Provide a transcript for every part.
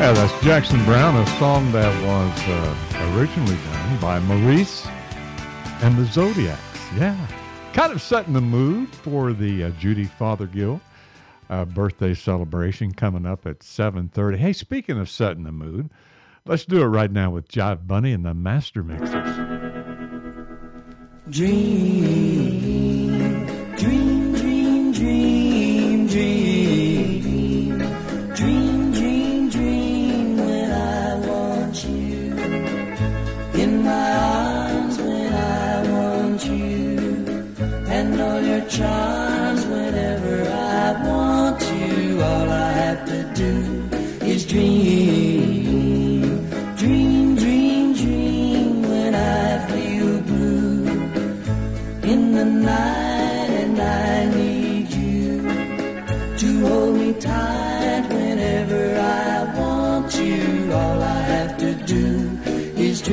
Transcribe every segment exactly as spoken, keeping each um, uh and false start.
Yeah, that's Jackson Browne, a song that was uh, originally done by Maurice and the Zodiacs. Yeah, kind of setting the mood for the uh, Judy Fothergill uh, birthday celebration coming up at seven thirty. Hey, speaking of setting the mood, let's do it right now with Jive Bunny and the Master Mixers. Dream, dream, dream, dream, dream, dream, dream, dream when I want you, in my arms when I want you, and all your charms whenever I want you. All I have to do is dream, dream, dream, dream when I feel blue in the night, and I need you to hold me tight whenever I want you. All I have to do is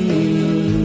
dream.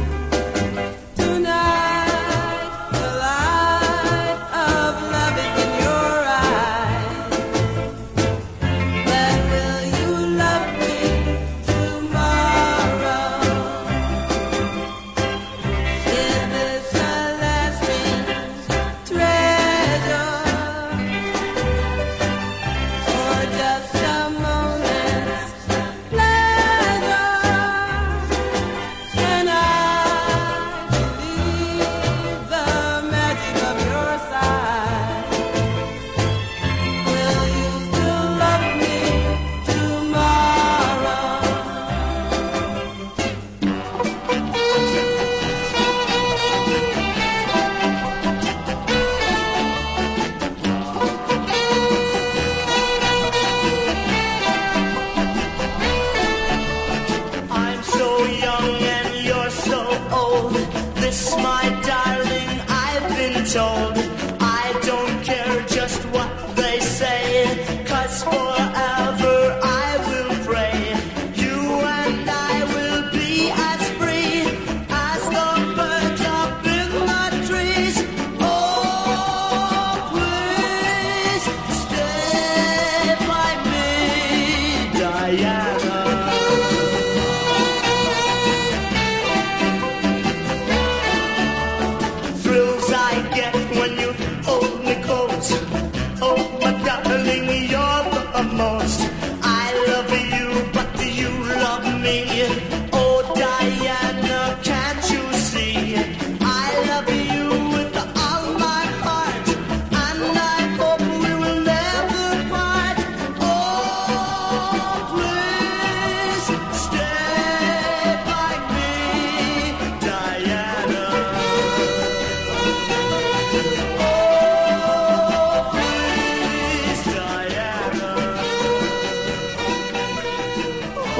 Tonight, the light of love is in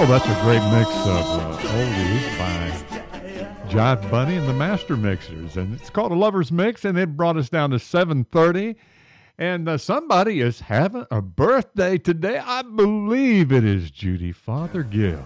Oh, that's a great mix of uh, oldies by Jive Bunny and the Master Mixers. And it's called a Lover's Mix, and it brought us down to seven thirty. And uh, somebody is having a birthday today. I believe it is Judy Fothergill.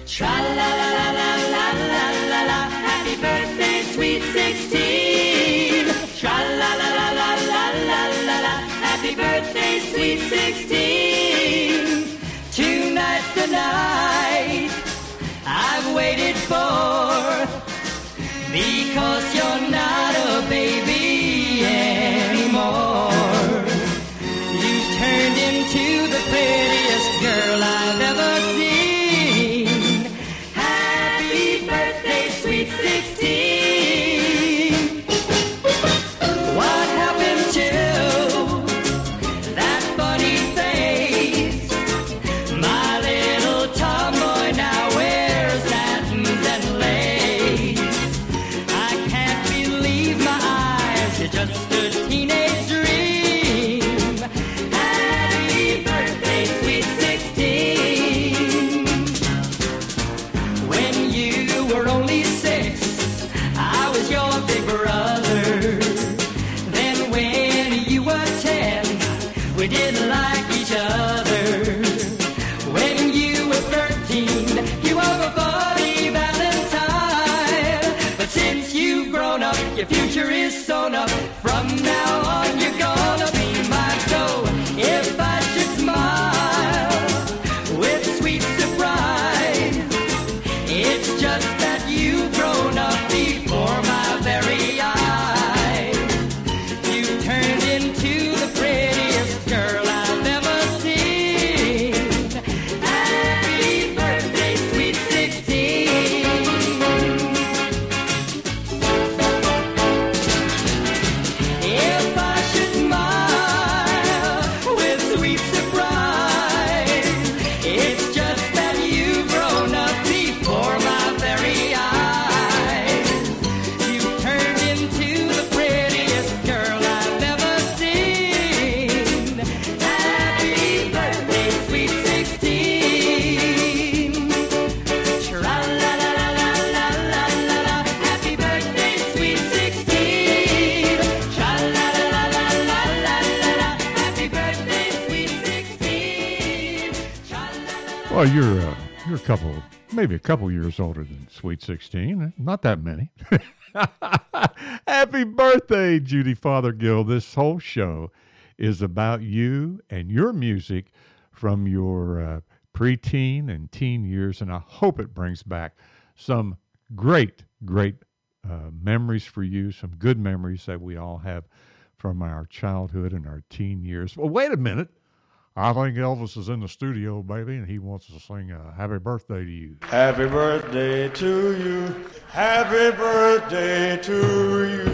Tra-la-la-la-la-la-la-la-la, happy birthday, sweet sixteen. Tra-la-la-la-la-la-la-la, happy birthday, sweet sixteen. Tonight's the night I've waited for, because you're not a baby anymore. You turned into the prettiest girl I've ever seen. Happy birthday, sweet sixteen. What happened to that funny face? My little tomboy now wears satins and lace. I can't believe my eyes, you're just a teenage dream. Happy birthday, sweet sixteen. When you were only six, I was your big brother. Then when you were ten, we didn't like each other. When you were thirteen, you were a funny Valentine. But since you've grown up, your future is sewn up. From now on, you're gonna be mine. So if I should smile with sweet surprise, it's just that you've grown up before my very eyes. You turned into the prettiest girl I've ever seen. Happy birthday, sweet sixteen. If I should smile with sweet surprise, it's just that you've grown up before my very eyes. You turned into the prettiest girl I've ever seen. Happy birthday, sweet sixteen. Tra-la-la-la-la-la-la-la, happy birthday, sweet sixteen. Tra-la-la-la-la-la-la-la, happy birthday, sweet sixteen. Tra-la-la-la. Well, you're, uh, you're a couple, maybe a couple years older than Sweet sixteen. Not that many. Happy birthday, Judy Fothergill. This whole show is about you and your music from your uh, preteen and teen years, and I hope it brings back some great, great uh, memories for you, some good memories that we all have from our childhood and our teen years. Well, wait a minute. I think Elvis is in the studio, baby, and he wants to sing a happy birthday to you. Happy birthday to you. Happy birthday to you.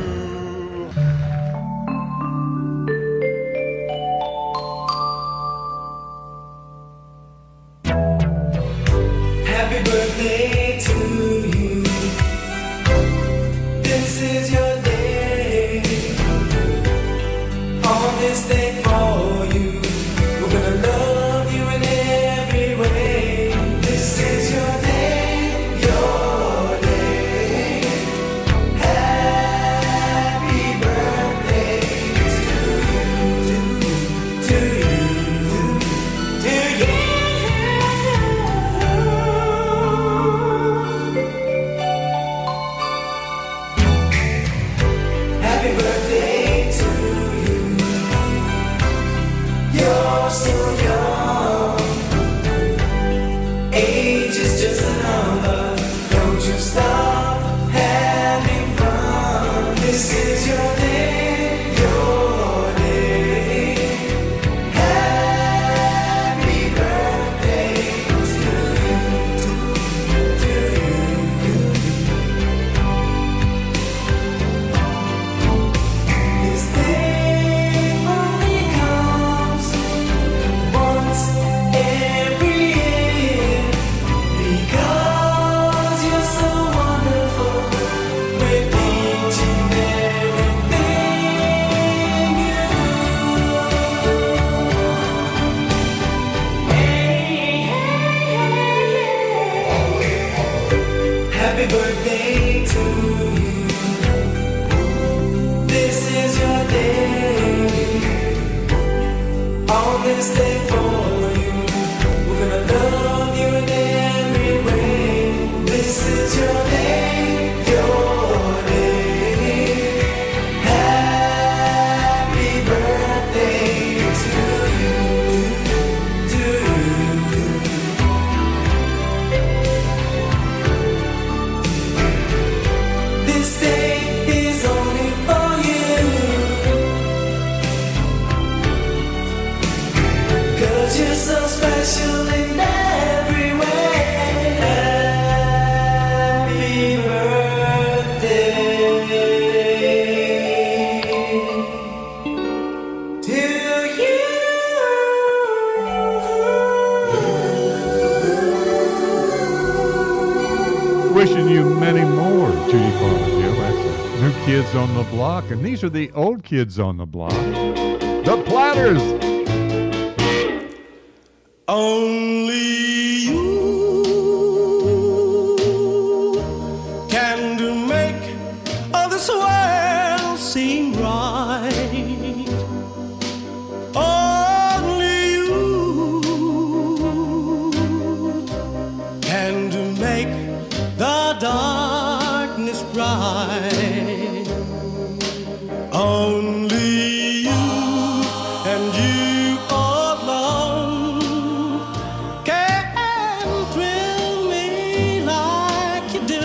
Happy birthday to you. This is your day. On this day for you, we're gonna love you in every way. This is your day, your day. Happy birthday to you, to you, to you. Happy birthday to you. You're so young. Age is just a number. Don't you stop having fun. This is your day, your day. Happy birthday to you, to you. This day only comes one this day for you. We're gonna love you in every way. This is your day, your day. Happy birthday to you, to you. This day is only for you, 'cause you're so special in every way. Happy birthday to you. Wishing you many more, Judy Fothergill. That's the New Kids on the Block. And these are the old kids on the block. The Platters. Only you can do make all this world seem right. Only you can do make the darkness bright. Only you and you alone can thrill me like you do,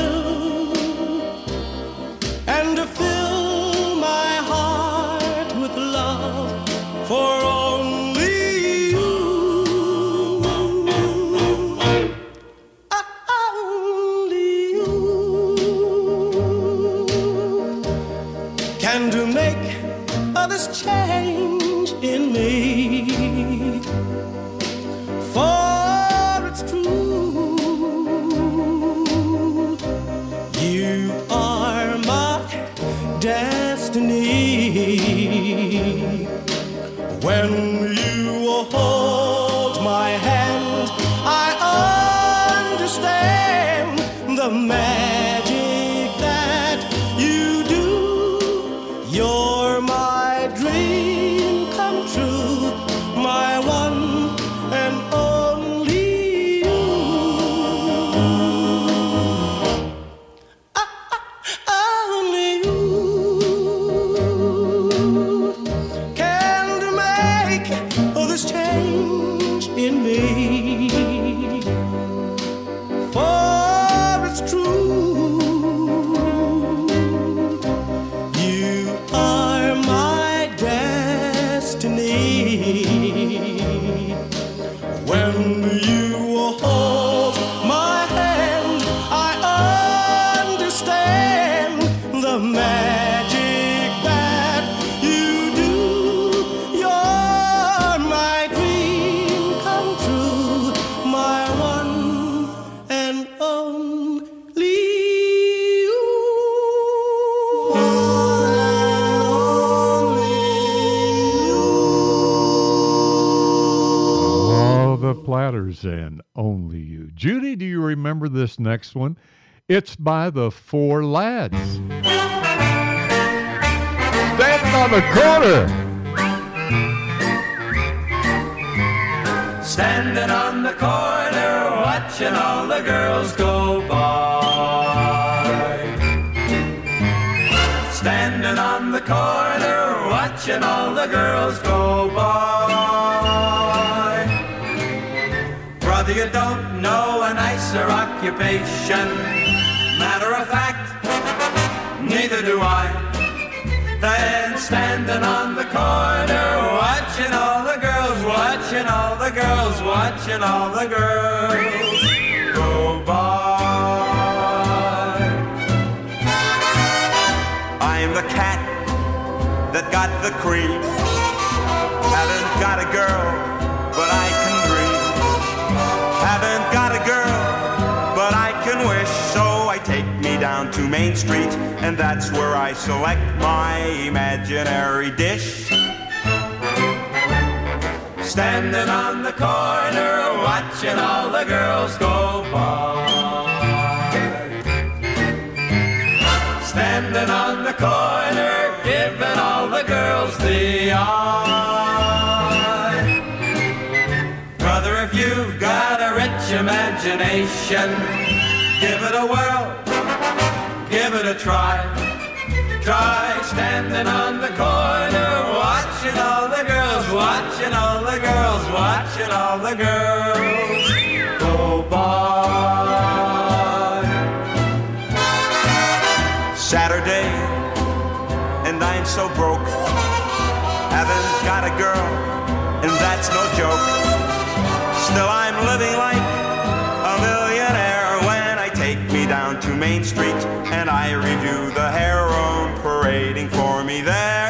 and to fill my heart with love for only you. Only you can do make all this change in me. For it's true, you are my destiny. When you hold my hand, I understand the magic that you do. You're my dream come true, my one and only you. Ah, ah, only you can make all this change in me. For it's true, you are my destiny. When you hold my hand, I understand the magic that you do. You're my dream come true, my one and only you. Oh, the Platters and Only You. Judy, do you remember this next one? It's by the Four Lads. Standing on the corner. Standing on the corner, watching all the girls go by. Standing on the corner, watching all the girls go by. Brother, you don't know a nicer occupation. Matter of fact, neither do I. Then standing on the corner, watching all the girls, watching all the girls, watching all the girls go by. I'm the cat that got the cream. Haven't got a girl, but I can dream. Haven't got a girl, but I can wish. So I take me down to Main Street, and that's where I select my imaginary dish. Standing on the corner, watching all the girls go by. Standing on the corner, giving all the girls the eye. imagination. Give it a whirl, give it a try. Try standing on the corner, watching all the girls, watching all the girls, watching all the girls go by. Saturday, and I'm so broke. Haven't got a girl, and that's no joke. Still I'm living like a millionaire when I take me down to Main Street and I review the heroin parading for me there.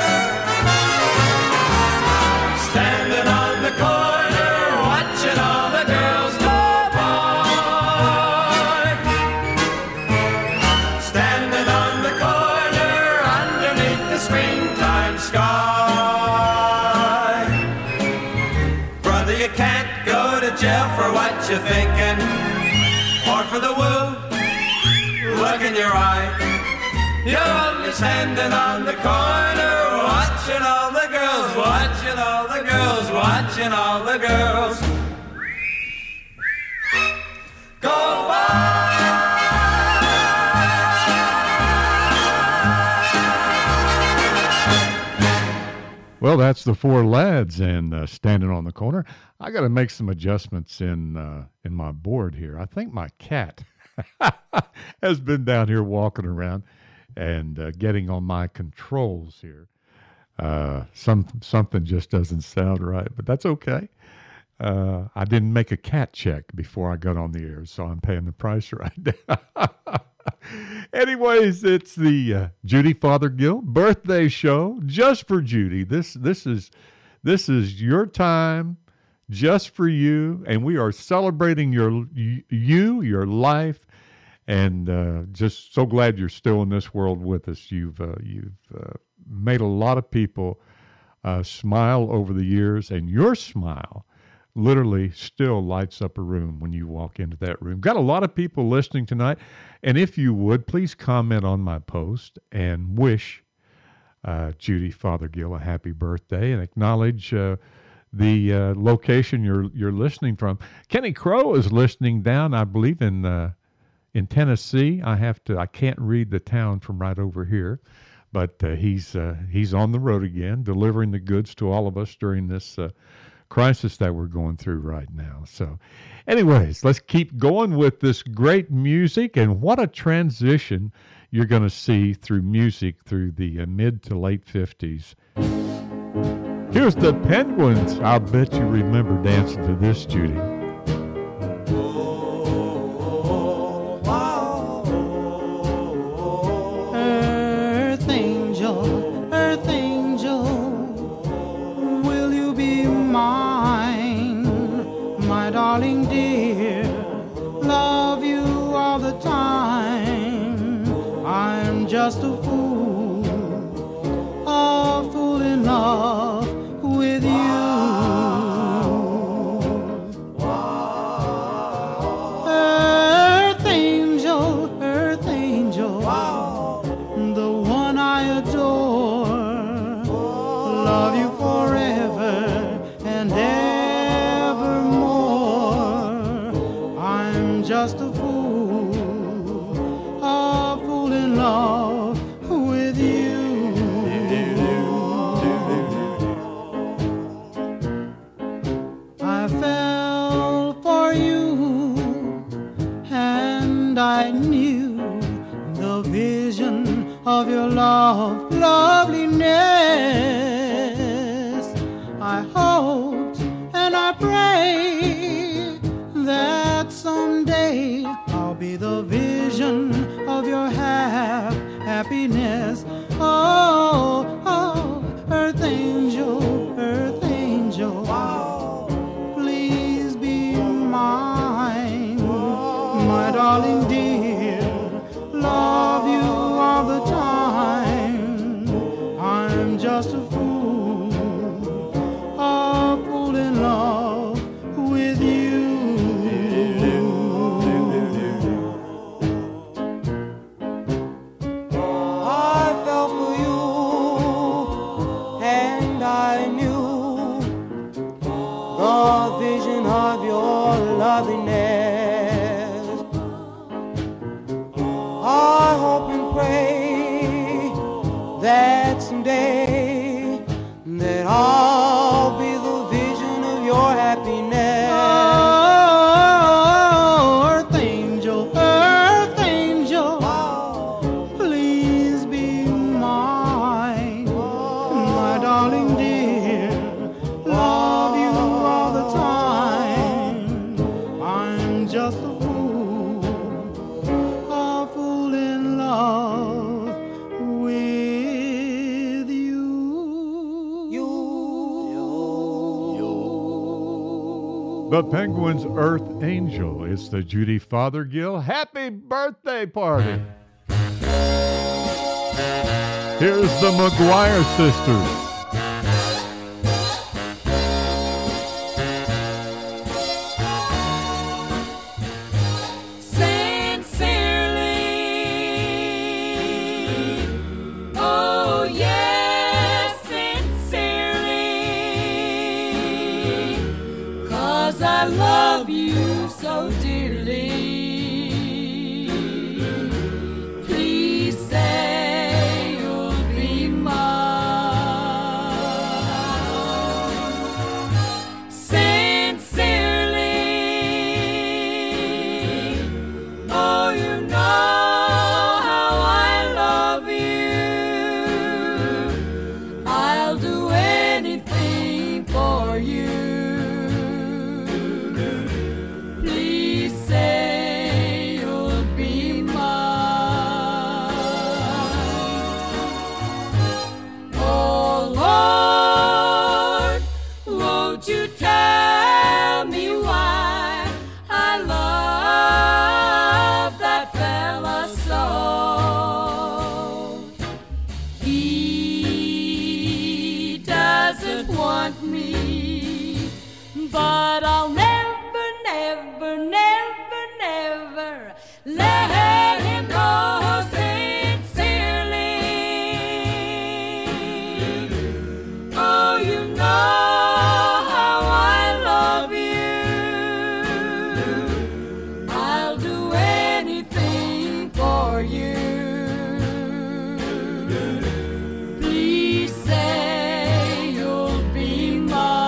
Standing on the corner, watching all the girls go by. Standing on the corner, underneath the springtime sky. Brother, you can't go to jail for what you're thinking, or for the woo look in your eye. You're only standing on the corner, watching all the girls, watching all the girls, watching all the girls go by. Well, that's the Four Lads and uh, Standing on the Corner. I got to make some adjustments in uh, in my board here. I think my cat has been down here walking around and uh, getting on my controls here. Uh, some something just doesn't sound right, but that's okay. Uh, I didn't make a cat check before I got on the air, so I'm paying the price right now. Anyways, it's the uh, Judy Fothergill birthday show just for Judy. This this is this is your time, just for you, and we are celebrating your you, your life, and uh, just so glad you're still in this world with us. You've uh, you've uh, made a lot of people uh, smile over the years, and your smile literally still lights up a room when you walk into that room. Got a lot of people listening tonight, and if you would, please comment on my post and wish uh, Judy Fothergill a happy birthday and acknowledge uh, the uh, location you're you're listening from. Kenny Crow is listening down, I believe, in uh, in Tennessee. I have to. I can't read the town from right over here, but uh, he's uh, he's on the road again, delivering the goods to all of us during this Uh, crisis that we're going through right now. So anyways, let's keep going with this great music, and what a transition you're going to see through music through the uh, mid to late fifties. Here's the Penguins. I'll bet you remember dancing to this, Judy. Earth angel, earth angel, will you be mine, my darling dear, love you all the time. I'm just a fool, a fool in love with you. Earth angel, earth angel, the one I adore, love you forever and evermore. I'm just a fool, a fool in love with you. I fell for you, and I knew the vision of your love, loveliness. I hoped and I prayed that someday I'll be the vision of your hap- happiness. Oh, oh, earth angel, earth angel, please be mine, my darling dear, love you all the time. I'm just a fool, a fool in love with you. I fell for you, and I knew the vision of your loveliness. The Penguins' Earth Angel. It's the Judy Fothergill Happy Birthday Party. Here's the McGuire Sisters. I love you so dearly. Please say you'll be mine. Sincerely, oh, you know how I love you. I'll do anything for you. But I'll never, never, never, never let him go sincerely. Oh, you know how I love you. I'll do anything for you. Please say you'll be mine.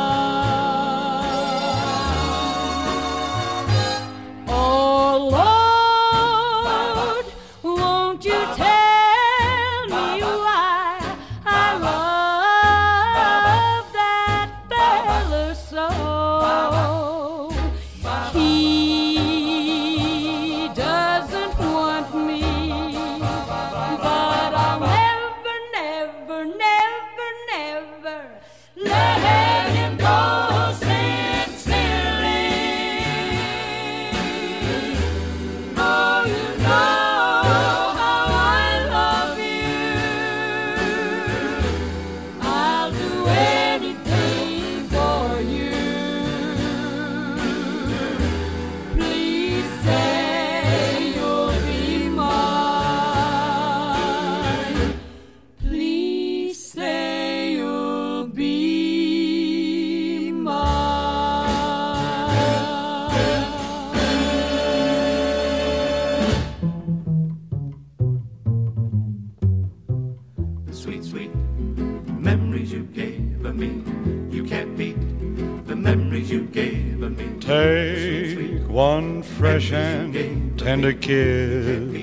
Take one fresh and tender kiss.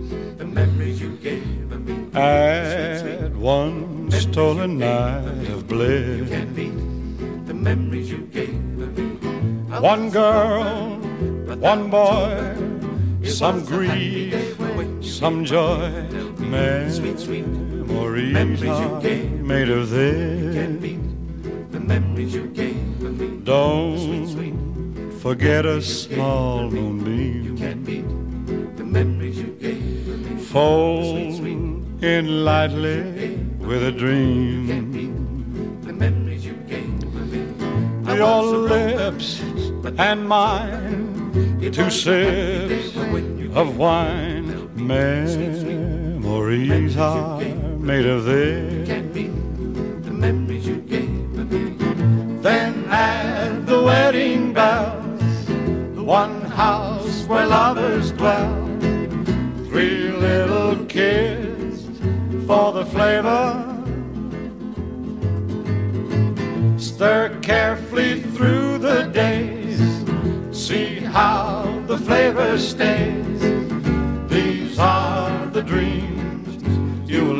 Add one stolen night of bliss. One girl, one boy, some grief, some joy. Memories are made of this. Don't forget a small moonbeam. Fold in lightly with a dream. Your lips and mine, two sips of wine. Memories are made of this. Then add the wedding bells, the one house where lovers dwell. Three little kids for the flavor. Stir carefully through the days. See how the flavor stays. These are the dreams you will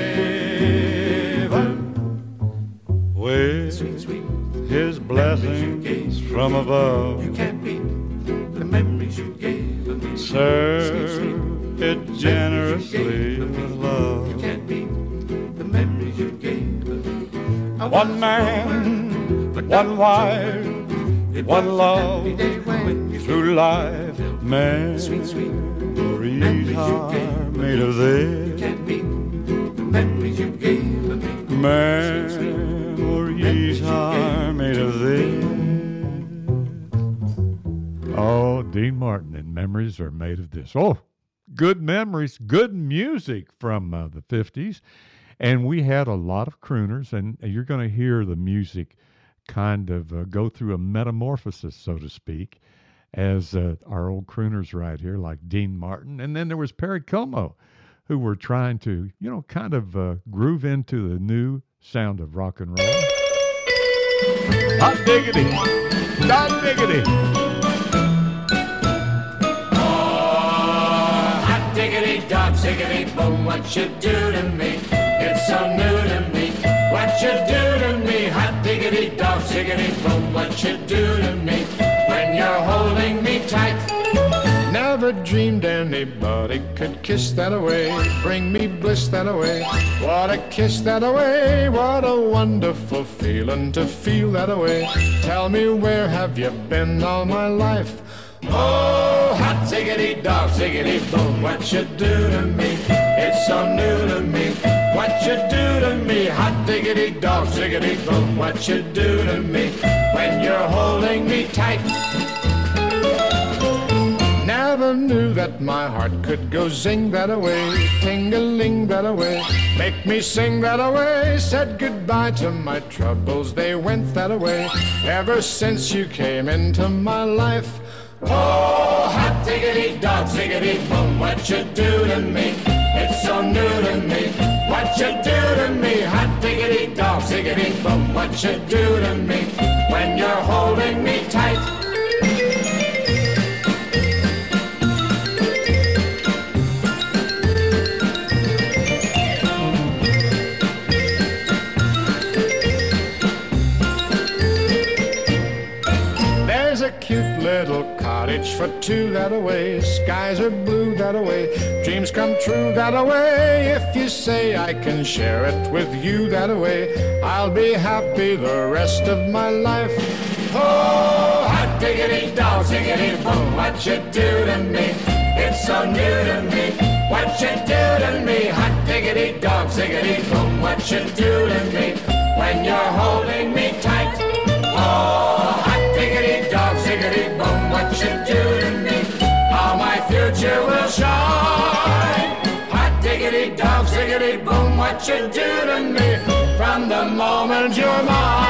savor with His blessings from above. You can't beat the memories you gave me. Serve it generously with love. You can't beat the memories you gave me. One man, one wife, what love through life. Memories are made of this. Memories are made of this. Oh, Dean Martin and Memories Are Made of This. Oh, good memories, good music from uh, the fifties. And we had a lot of crooners, and you're going to hear the music kind of uh, go through a metamorphosis, so to speak, as uh, our old crooners right here, like Dean Martin. And then there was Perry Como, who were trying to, you know, kind of uh, groove into the new sound of rock and roll. Hot diggity, hot diggity. Oh, hot diggity, dog, ziggity, boom, what you do to me? It's so new to me. What you do to me? Hot diggity, dog, ziggity, boom, what you do to me? When you're holding me tight. Never dreamed anybody could kiss that away, bring me bliss that away. What a kiss that away, what a wonderful feeling to feel that away. Tell me, where have you been all my life? Oh, hot ziggity, dog, ziggity, boom, what you do to me? It's so new to me. What you do to me? Hot diggity, dog, ziggity, boom, what you do to me? When you're holding me tight. Never knew that my heart could go zing that away, ting-a-ling that away, make me sing that away. Said goodbye to my troubles, they went that away, ever since you came into my life. Oh, hot diggity, dog, ziggity, boom, what you do to me? It's so new to me. What you do to me? Hot diggity, dog, ziggity, boom, what you do to me? When you're holding me tight. Cute little cottage for two that away, skies are blue that away, dreams come true that away. If you say I can share it with you that away, I'll be happy the rest of my life. Oh, hot diggity, dog, ziggity, boom, what you do to me? It's so new to me. What you do to me? Hot diggity, dog, ziggity, boom, what you do to me? When you're holding me tight. Oh, hot diggity, dog, ziggity, boom, what you do to me? How my future will shine. Hot diggity, dog, ziggity, boom, what you do to me? From the moment you're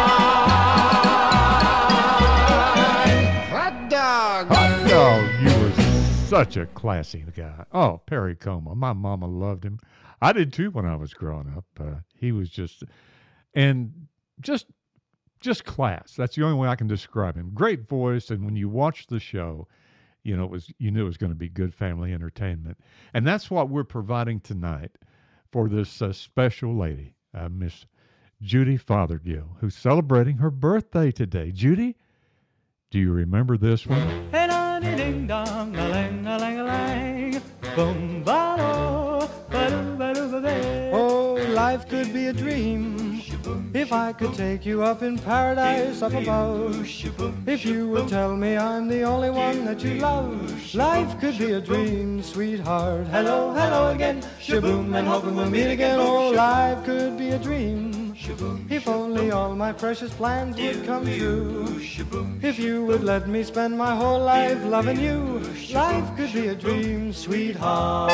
mine. Hot dog. Hot dog, you were such a classy guy. Oh, Perry Como. My mama loved him. I did too when I was growing up. Uh, he was just, and just, just class. That's the only way I can describe him. Great voice, and when you watch the show, you know it was you knew it was going to be good family entertainment, and that's what we're providing tonight for this uh, special lady, uh, Miss Judy Fothergill, who's celebrating her birthday today. Judy, do you remember this one? Hey, ding dong, a lang, a lang, a lang, boom, ba-do, ba-do, ba-do, ba-do. Oh, life could be a dream if I could take you up in paradise up above. If you would tell me I'm the only one that you love, life could be a dream, sweetheart. Hello, hello again, shaboom, and hoping we'll meet again. Oh, life could be a dream if only all my precious plans would come true. If you would let me spend my whole life loving you, life could be a dream, sweetheart.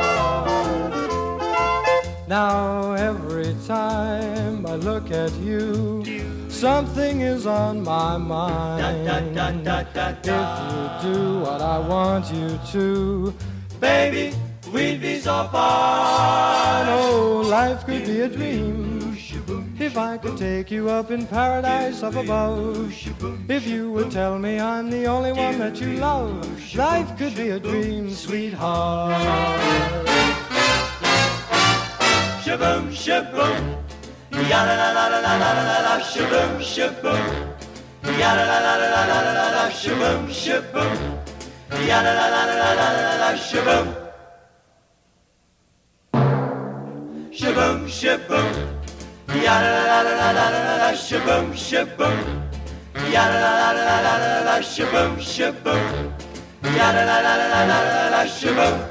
Now every time I look at you, something is on my mind. If you do what I want you to, baby, we'd be so fine. Oh, life could be a dream if I could take you up in paradise up above. If you would tell me I'm the only one that you love, life could be a dream, sweetheart. Shaboom, shaboom, ya la la la la la la la la, shaboom, shaboom, ya la la la la la la la la, shaboom, shaboom, ya la la la la la la la la, shaboom, shaboom, shaboom, ya la la la la la la la, shaboom, shaboom, ya la la la la la la la la shaboom, shaboom. Ya la la la la la la la shaboom.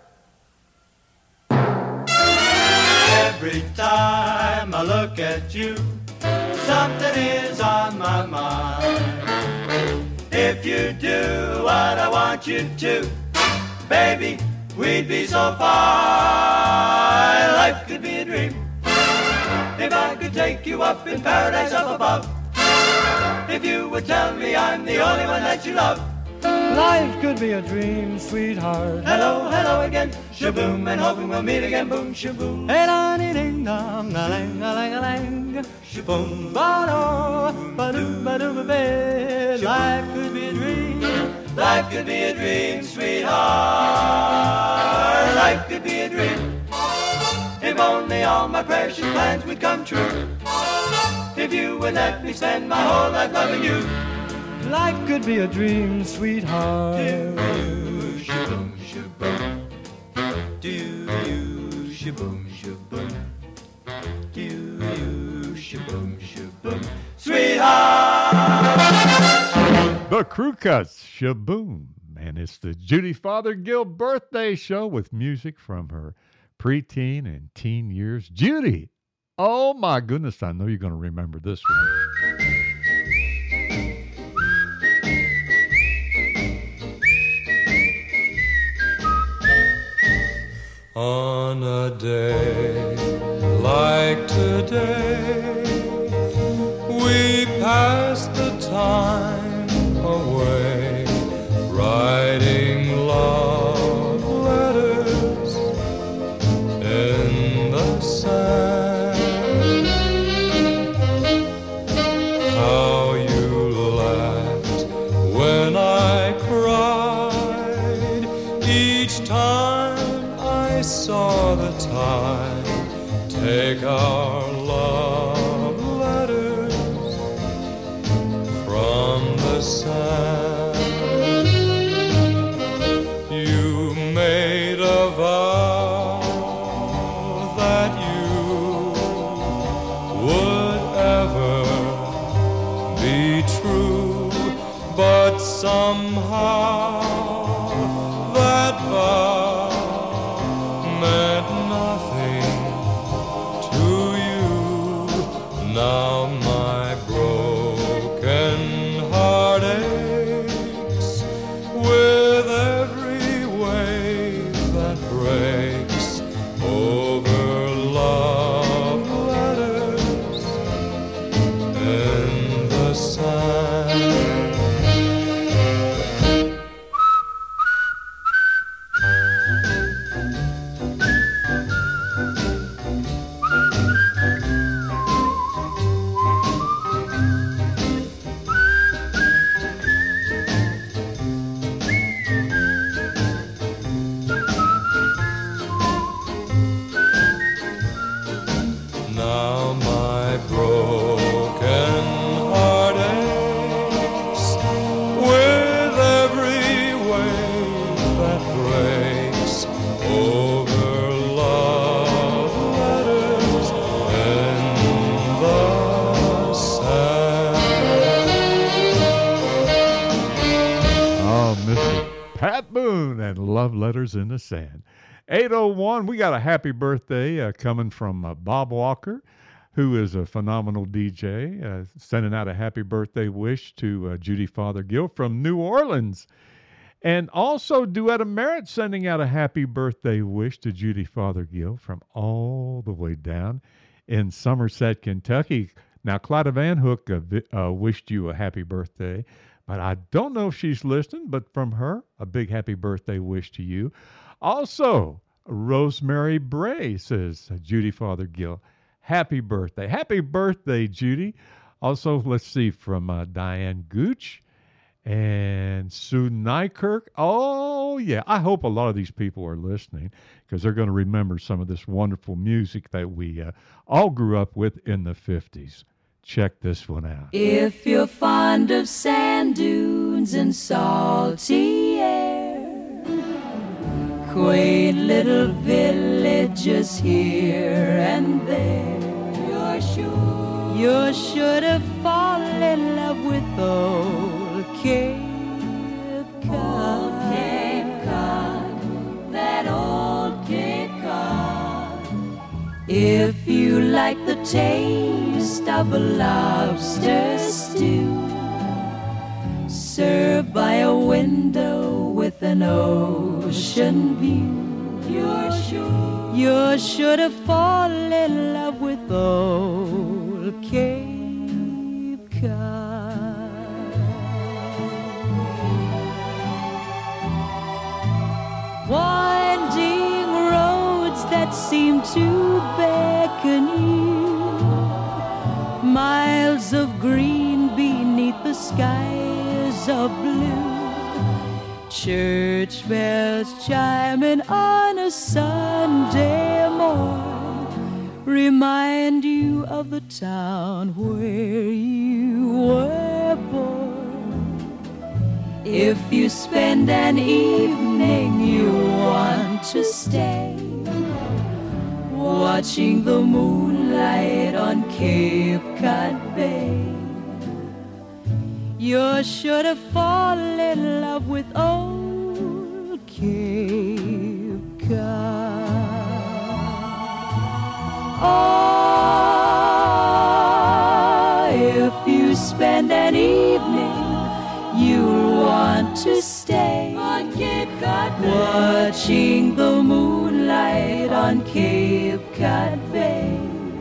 Every time I look at you, something is on my mind. If you do what I want you to, baby, we'd be so fine. Life could be a dream if I could take you up in paradise up above. If you would tell me I'm the only one that you love. Life could be a dream, sweetheart. Hello, hello again, shaboom, and hoping we'll meet again, boom, shaboom. Hey, la ding ding dong, a lang a lang a lang, shaboom, ba do, ba do ba do ba ba. Life could be a dream. Life could be a dream, sweetheart. Life could be a dream. If only all my precious plans would come true. If you would let me spend my whole life loving you. Life could be a dream, sweetheart. Do you shaboom shaboom? Do you shaboom shaboom? Do you shaboom shaboom? Sweetheart. The Crew Cuts, Shaboom. And it's the Judy Fothergill birthday show with music from her preteen and teen years. Judy, oh my goodness, I know you're going to remember this one. On a day like today, we pass the time away, writing love letters in the sand. How you laughed when I cried each time I saw the tide take our love letters from the sand. You made a vow that you would ever be true, but somehow that vow meant nothing to you. Now my broken heart aches with every wave that breaks over love letters in the sand. Now my broken heart aches with every wave that breaks over love letters in the sand. Oh, Mister Pat Boone and Love Letters in the Sand. eight oh one, we got a happy birthday uh, coming from uh, Bob Walker, who is a phenomenal D J, uh, sending out a happy birthday wish to uh, Judy Fothergill from New Orleans. And also Duetta Merritt sending out a happy birthday wish to Judy Fothergill from all the way down in Somerset, Kentucky. Now, Clyda Van Hook uh, vi- uh, wished you a happy birthday, but I don't know if she's listening, but from her, a big happy birthday wish to you. Also, Rosemary Bray says, Judy Fothergill, happy birthday. Happy birthday, Judy. Also, let's see, from uh, Diane Gooch and Sue Nykirk. Oh, yeah. I hope a lot of these people are listening because they're going to remember some of this wonderful music that we uh, all grew up with in the fifties. Check this one out. If you're fond of sand dunes and salty air, quaint little villages here and there, you're sure, you're sure to fall in love with those taste of a lobster stew, served by a window with an ocean view. You're sure, you're sure to fall in love with old Cape Cod. Winding roads that seem to beckon you, miles of green beneath the skies of blue, church bells chiming on a Sunday morn remind you of the town where you were born. If you spend an evening you want to stay, watching the moonlight on Cape Cod Bay, you're sure to fall in love with old Cape Cod. Oh, if you spend an evening you'll want to stay on Cape Cod Bay, watching the moonlight on Cape Cod Bay,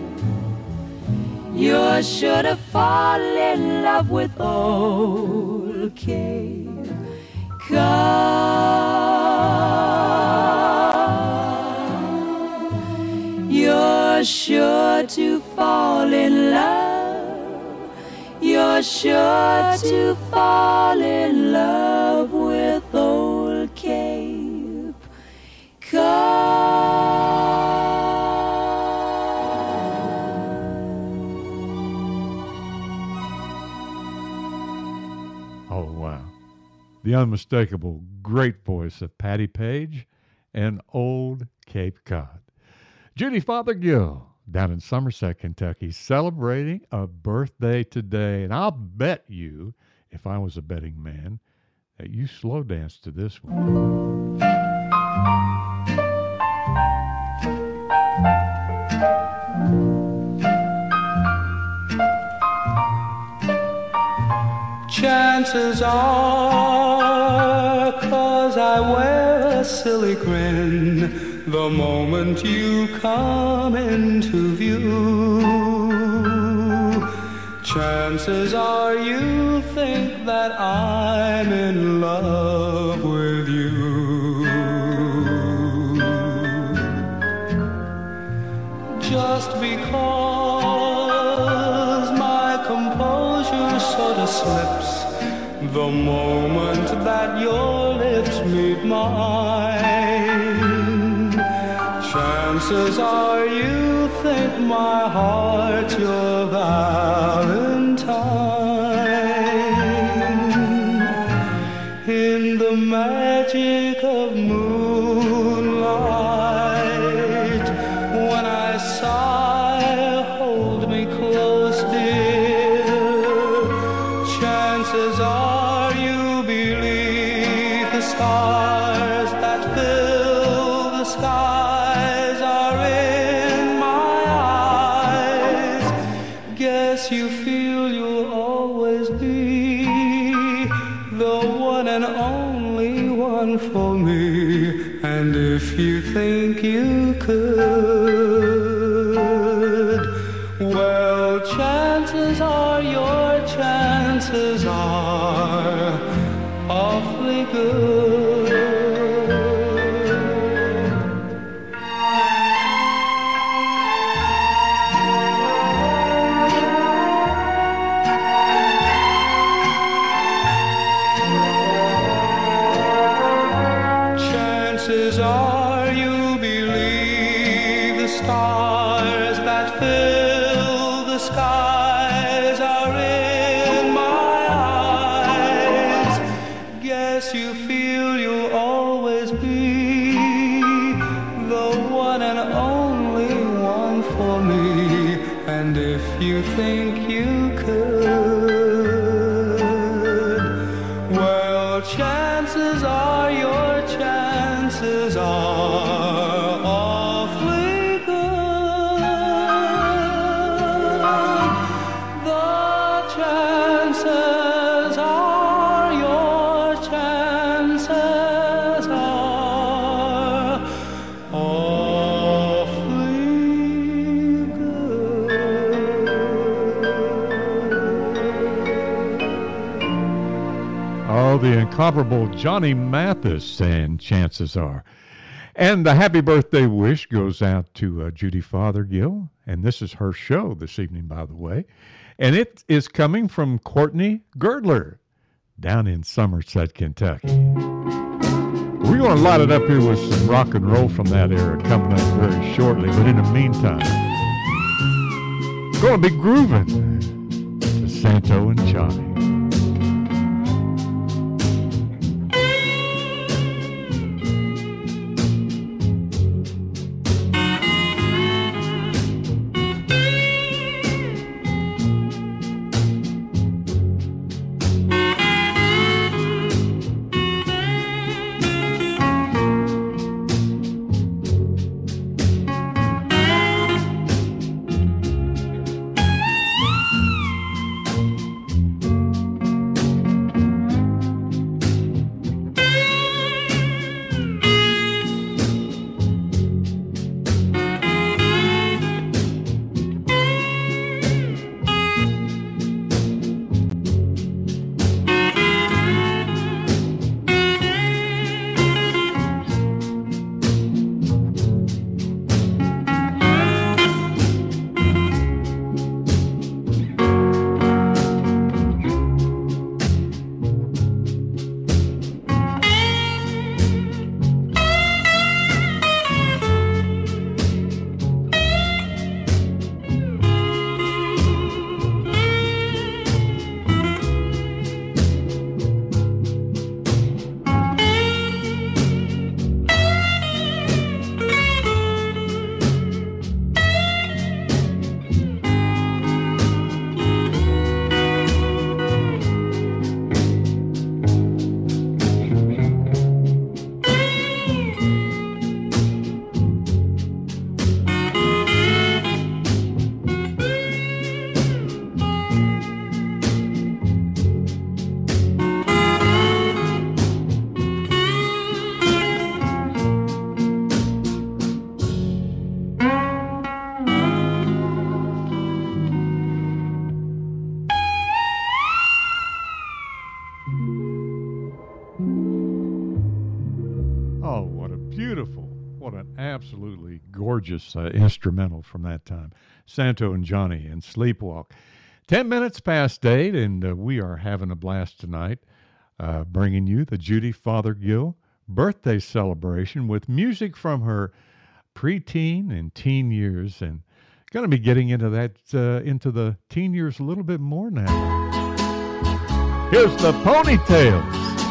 you're sure to fall in love with old Cape Cod. You're sure to fall in love. You're sure to fall in love with old Cape Cod. Oh, wow. The unmistakable great voice of Patti Page and Old Cape Cod. Judy Fothergill down in Somerset, Kentucky, celebrating a birthday today. And I'll bet you, if I was a betting man, that you slow dance to this one. Chances are, 'cause I wear a silly grin the moment you come into view, chances are you think that I'm in love with you. Just because my composure sort of slips the moment that your lips meet mine, chances are you think my heart's your Valentine. In the magic of moonlight, when I sigh, hold me close, dear, chances are you believe the stars that fill the skies are in my eyes. Guess you feel you'll always be the one and only one for me. And if you think you could, well, chances are your chances are awfully good. Chances are you believe the stars that fill the skies are in my eyes. Guess you feel you'll always be the one and only one for me. And if you think you could, well, chances are your chances are awfully good. Oh, the incomparable Johnny Mathis, and chances are. And the happy birthday wish goes out to uh, Judy Fothergill. And this is her show this evening, by the way. And it is coming from Courtney Girdler down in Somerset, Kentucky. We're going to light it up here with some rock and roll from that era coming up very shortly. But in the meantime, going to be grooving to Santo and Johnny. Absolutely gorgeous uh, instrumental from that time. Santo and Johnny and Sleepwalk. Ten minutes past eight, and uh, we are having a blast tonight, uh, bringing you the Judy Fothergill birthday celebration with music from her preteen and teen years, and going to be getting into that uh, into the teen years a little bit more now. Here's the Ponytails,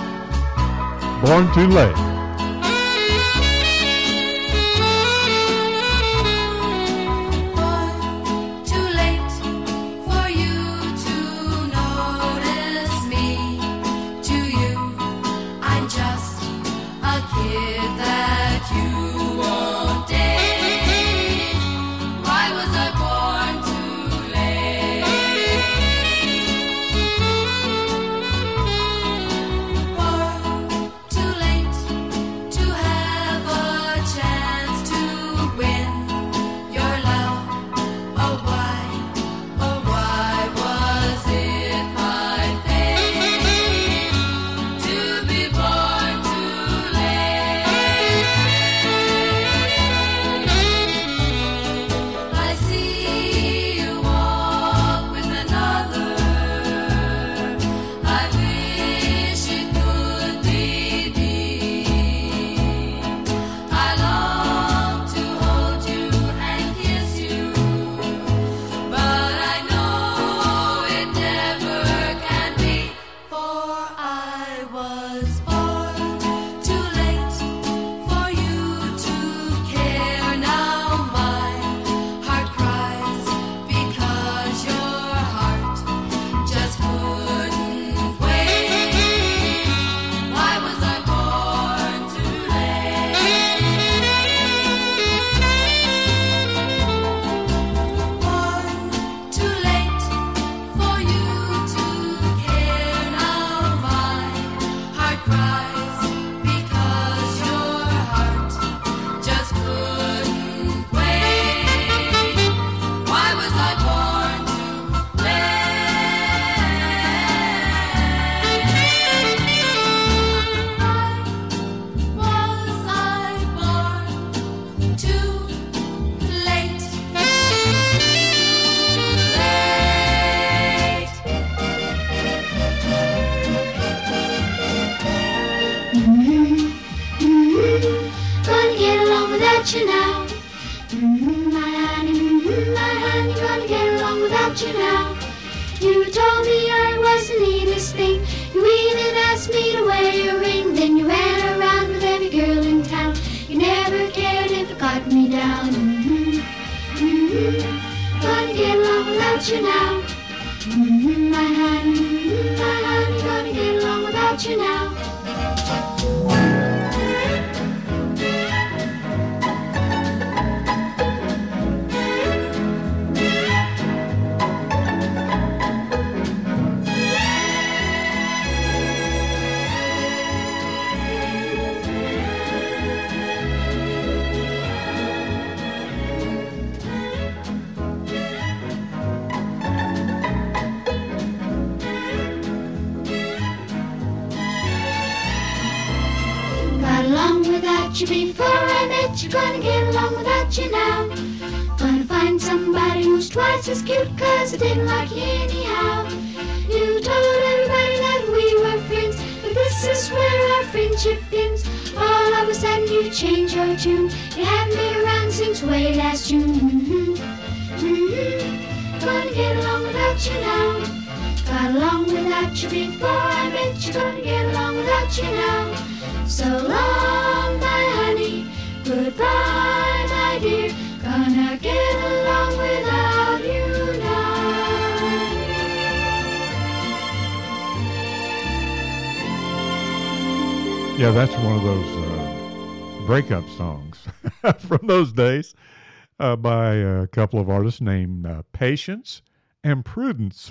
Born Too Late. Too late. you now. You told me I was the neatest thing. You even asked me to wear your ring. Then you ran around with every girl in town. You never cared if it got me down. Mm-hmm. Mm-hmm. Gonna get along without you now. Mm-hmm, my honey, mm-hmm, my honey. Gonna get along without you now. You before I met you, gonna get along without you now. Gonna find somebody who's twice as cute, cause I didn't like you anyhow. You told everybody that we were friends, but this is where our friendship ends. All of a sudden you changed your tune. You haven't been around since way last June. Mm-hmm. Mm-hmm. Gonna get along without you now. Got along without you before I met you, gonna get along without you now. So long, my honey, goodbye, my dear. Gonna get along without you now. Yeah, that's one of those uh, breakup songs from those days uh, by a couple of artists named uh, Patience and Prudence.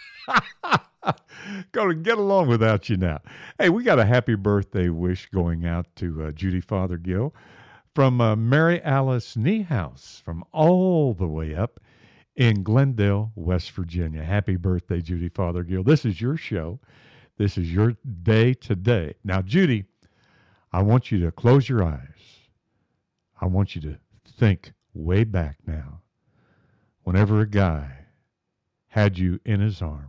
Gonna get along without you now. Hey, we got a happy birthday wish going out to uh, Judy Fothergill from uh, Mary Alice Niehaus from all the way up in Glendale, West Virginia. Happy birthday, Judy Fothergill. This is your show. This is your day today. Now, Judy, I want you to close your eyes. I want you to think way back now. Whenever a guy had you in his arms,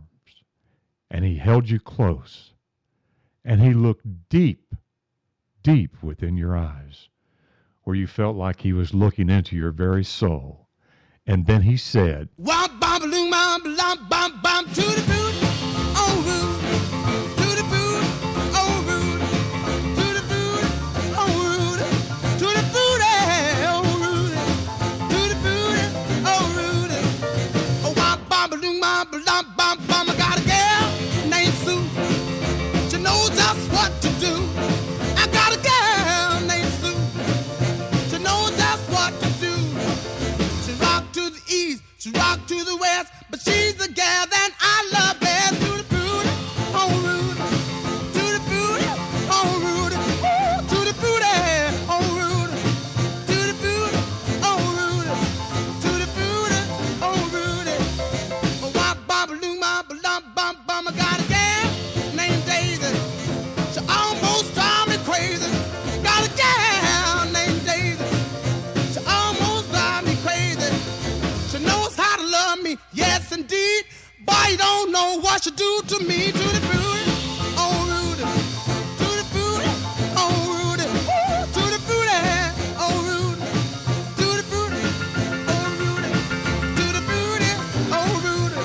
and he held you close, and he looked deep, deep within your eyes, where you felt like he was looking into your very soul. And then he said, Wop, bam, balloon, bam, bam, bam, bam, to the boot, oh, rude, to the boot, oh, rude, to the boot, oh, rude, to the boot, oh, rude, to the boot, oh, rude, oh, wop, bam, balloon, bam, bam, bam, bam, I got a girl named Sue, she knows just what to do. I got a girl named Sue, she knows just what to do. She rock to the east, she rock to the west, but she's the gal that I love best. To the booty, oh Rudy, to the booty, oh Rudy, ooh, to the booty, oh Rudy, to the booty, oh Rudy, to the booty, oh Rudy. Oh, wop, bop, balloon, bop, bum, bum, bum. I got a gal named Daisy. She almost drive me crazy. Got a gal named Daisy. She almost drive me crazy. She knows how to love me, yes indeed. Boy, you don't know what she do to me. To the booty, oh Rudy, to the booty, oh Rudy, ooh, to the booty, oh Rudy, to the booty, oh Rudy, to the booty, oh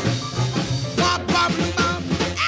Rudy. Wop, wop, bop.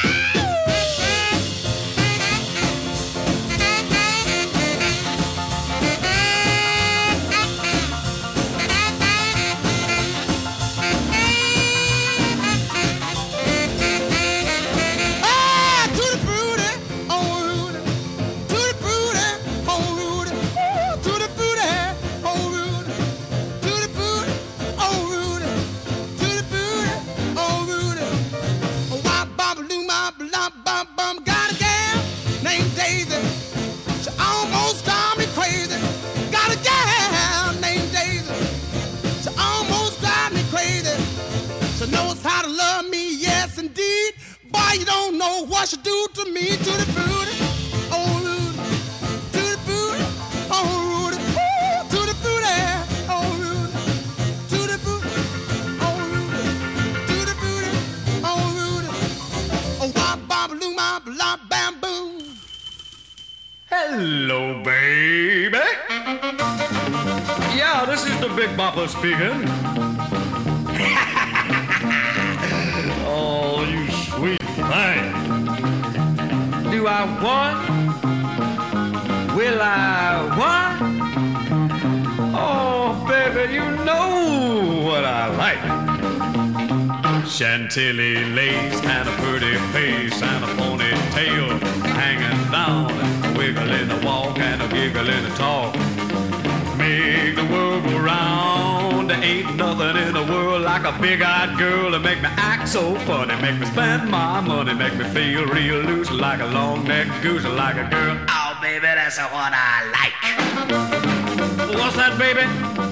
Ah, to the booty, oh Rudy, to the booty, oh Rudy, ooh, to the booty, oh Rudy, to the booty, oh Rudy, to the booty, oh Rudy. Oh, wop, bop, balloon, bop, bop, bop, bop. Got a gal named Daisy. She almost drive me crazy. Got a gal named Daisy. She almost drive me crazy. She knows how to love me, yes indeed. Boy, you don't know what she do to me. To the booty, oh Rudy, to the booty, oh Rudy, ooh, to the booty, oh Rudy, to the booty, oh Rudy, to the booty, oh Rudy. Oh, wop, bop, balloon, bop, bop, bam, boom. Hello, baby. Yeah, this is the Big Bopper speaking. Oh, you sweet thing. Do I what? Will I what? Oh, baby, you know what I like. Chantilly lace and a pretty face and a ponytail hanging down, a wiggle in the walk and a giggle in the talk. Make the world go round. There ain't nothing in the world like a big-eyed girl to make me act so funny, make me spend my money, make me feel real loose like a long-necked goose, like a girl. Oh, baby, that's what I like. What's that, baby?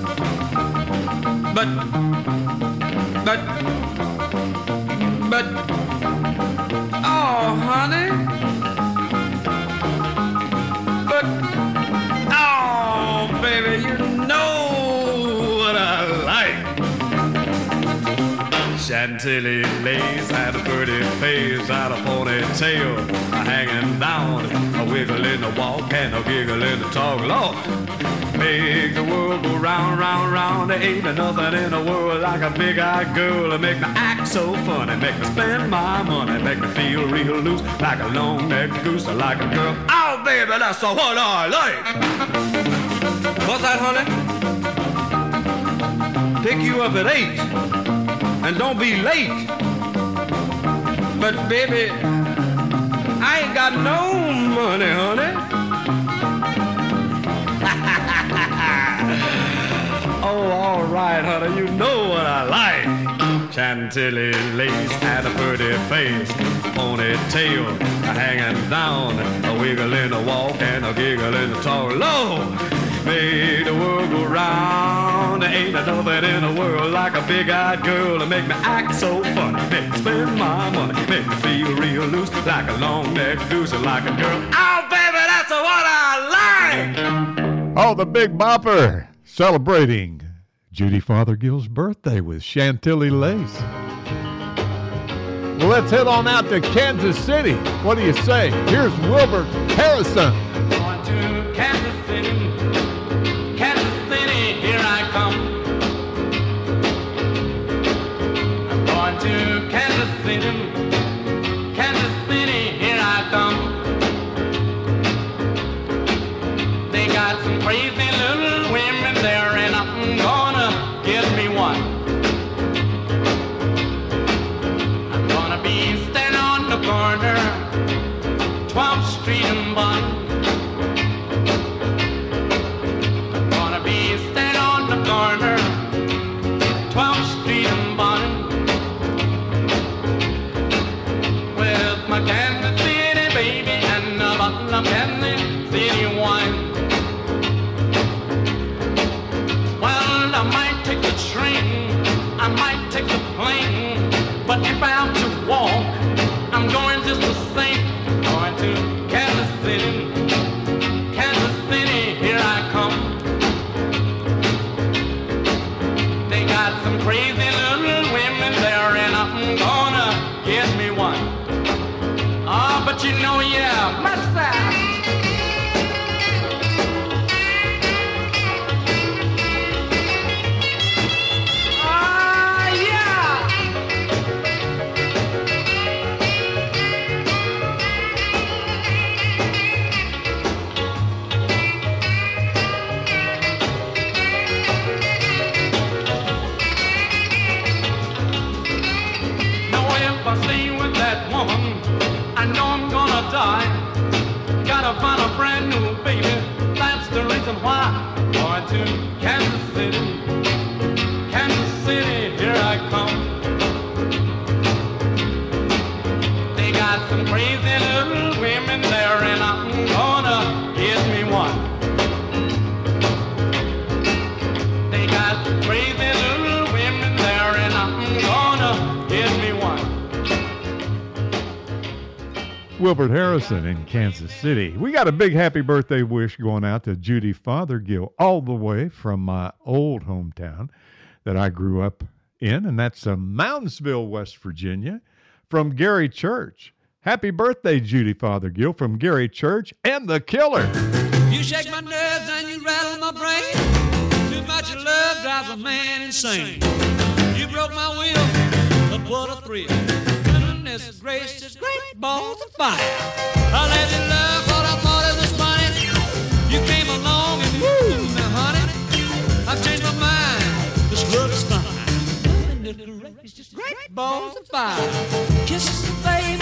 But, but, but, oh, honey. But, oh, baby, you know what I like. Chantilly lace and a pretty face and a ponytail hanging down, a wiggle in the walk and a giggle in the talk. Lord, make the world go round, round, round. There ain't nothing in the world like a big-eyed girl to make me act so funny, make me spend my money, make me feel real loose like a long-necked goose, like a girl. Oh, baby, that's what I like. What's that, honey? Pick you up at eight, and don't be late. But, baby, I ain't got no money, honey. Oh, all right, honey, you know what I like. Chantilly lace and a pretty face, ponytail hanging down, a wiggle in the walk and a giggle in the talk. Lord, make the world go round. There ain't nothing in the world like a big-eyed girl to make me act so funny, make me spend my money, make me feel real loose like a long-necked goose, like a girl. Oh, baby, that's what I like. Oh, the Big Bopper, celebrating Judy Fothergill's birthday with Chantilly lace. Well, let's head on out to Kansas City. What do you say? Here's Wilbert Harrison. Going to Kansas City, Kansas City, here I come. I'm going to Kansas City, Kansas City, here I come. They got some crazy little women there, and I'm gonna get me one. I'm gonna be standing on the corner, twelfth Street and Bun. I'm gonna be standing on the corner, twelfth Street and Bun, with my Kansas City baby and a bottle of Kansas City wine. Well, I might take the train, I might take the plane, but if I have to walk, I'm going just the same. Going to Kansas City, Kansas City, here I come. They got some crazy little women there, and I'm gonna get me one. Ah, but you know, yeah, my style. If I stay with that woman, I know I'm gonna die. Gotta find a brand new baby, that's the reason why. Going to Kansas City, Kansas City, here I come. They got some crazy little women there, and I'm gonna get me one. They got some crazy little women there, and I'm gonna get me one. Wilbert Harrison in Kansas City. We got a big happy birthday wish going out to Judy Fothergill all the way from my old hometown that I grew up in, and that's uh, Moundsville, West Virginia, from Gary Church. Happy birthday, Judy Fothergill, from Gary Church and the Killer. You shake my nerves and you rattle my brain. Too much of love drives a man insane. You broke my will, but what a thrill. goodness gracious, great balls of fire. I let you love what I thought it was funny. You came along and woo, now honey, I've changed my mind. This love is fine. Goodness gracious, great balls of fire. Kisses, baby.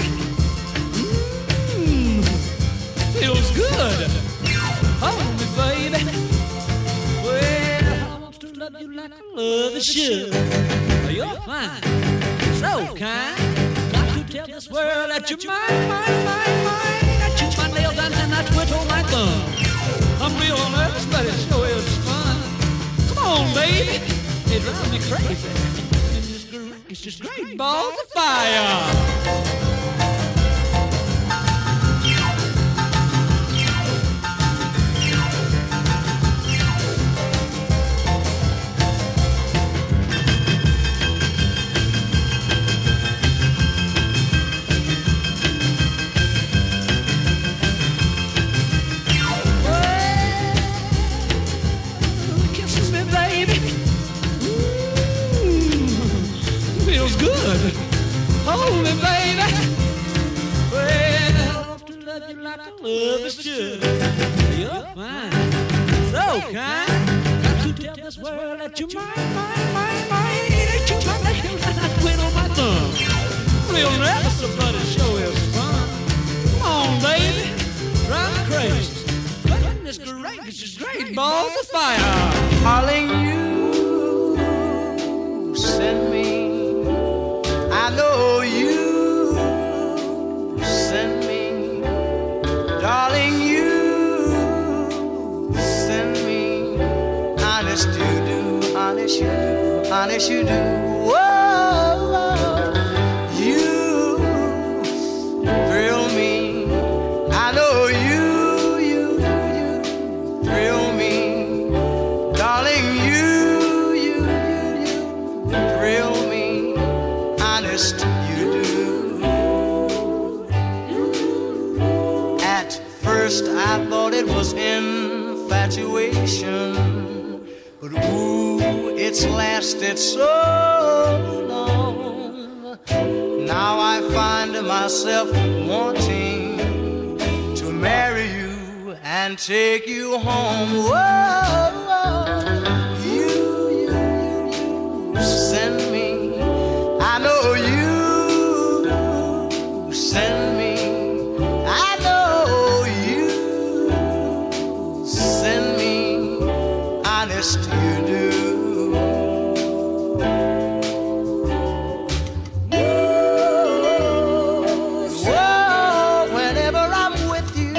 Mmm, feels good. Hold me, baby. Well, I want to love you like I love you should. You're fine, so kind. Got to tell this world that you're mine, mine, mine, mine. I chew my nails and then I twiddle my thumb. I'm real nervous, but it sure is fun. Come on, baby, it drives me crazy. It's just great, it's just great balls of fire. Good. Hold me, baby. Well, I want to love you like I love you should. You're fine, so kind. Got to tell this world that you're mine, mine, mine, mine. Ain't you my nails and I quit on my thumb. Real nervous, but it sure is fun. Come on, baby, drive me crazy. Goodness gracious, it's great balls of fire. Darling, you send me. I know you send me, darling, you send me. Honest you do, honest you do, honest you do. Whoa, you thrill me. I know you, you, you thrill me, darling, you, you, you, you thrill me. Honest you do. At first I thought it was infatuation, but ooh, it's lasted so long. Now I find myself wanting to marry you and take you home. Whoa, you, you, you send me. I know you send me. I know you send me. Honest you do. Whoa, whenever I'm with you,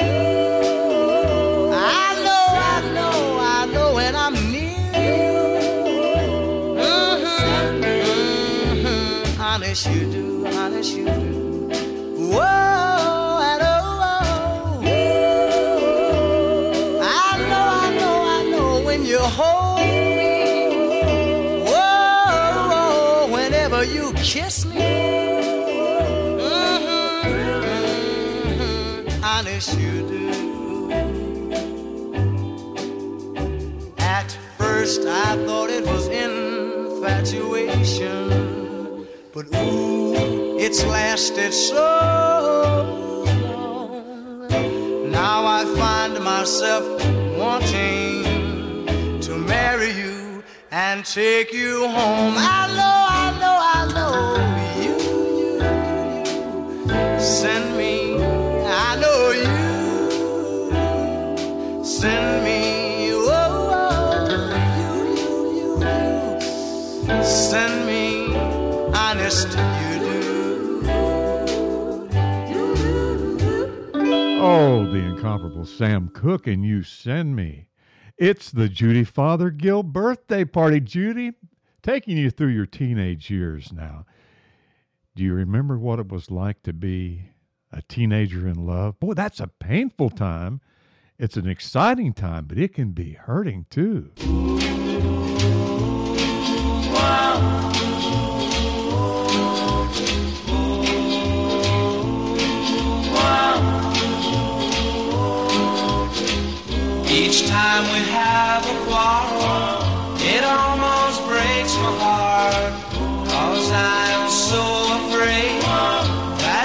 I know, I know, I know when I'm near you. Mm-hmm, mm-hmm. Honest you do, honest you do. Whoa, and oh, oh. I know, I know, I know when you hold me. Whoa, whoa, whenever you kiss me. Mm-hmm, mm-hmm. Honest you do. At first I thought it was infatuation, but ooh, it's lasted so long. Now I find myself wanting to marry you and take you home. I know, I know, I know you, you, you send me. I know you send me. Oh, oh, you, you, you send me. Honest you do. Oh, the incomparable Sam Cooke and You Send Me. It's the Judy Fothergill birthday party. Judy, taking you through your teenage years now. Do you remember what it was like to be a teenager in love? Boy, that's a painful time. It's an exciting time, but it can be hurting too. Wow. Each time we have a quarrel, it almost breaks my heart, 'cause I am so afraid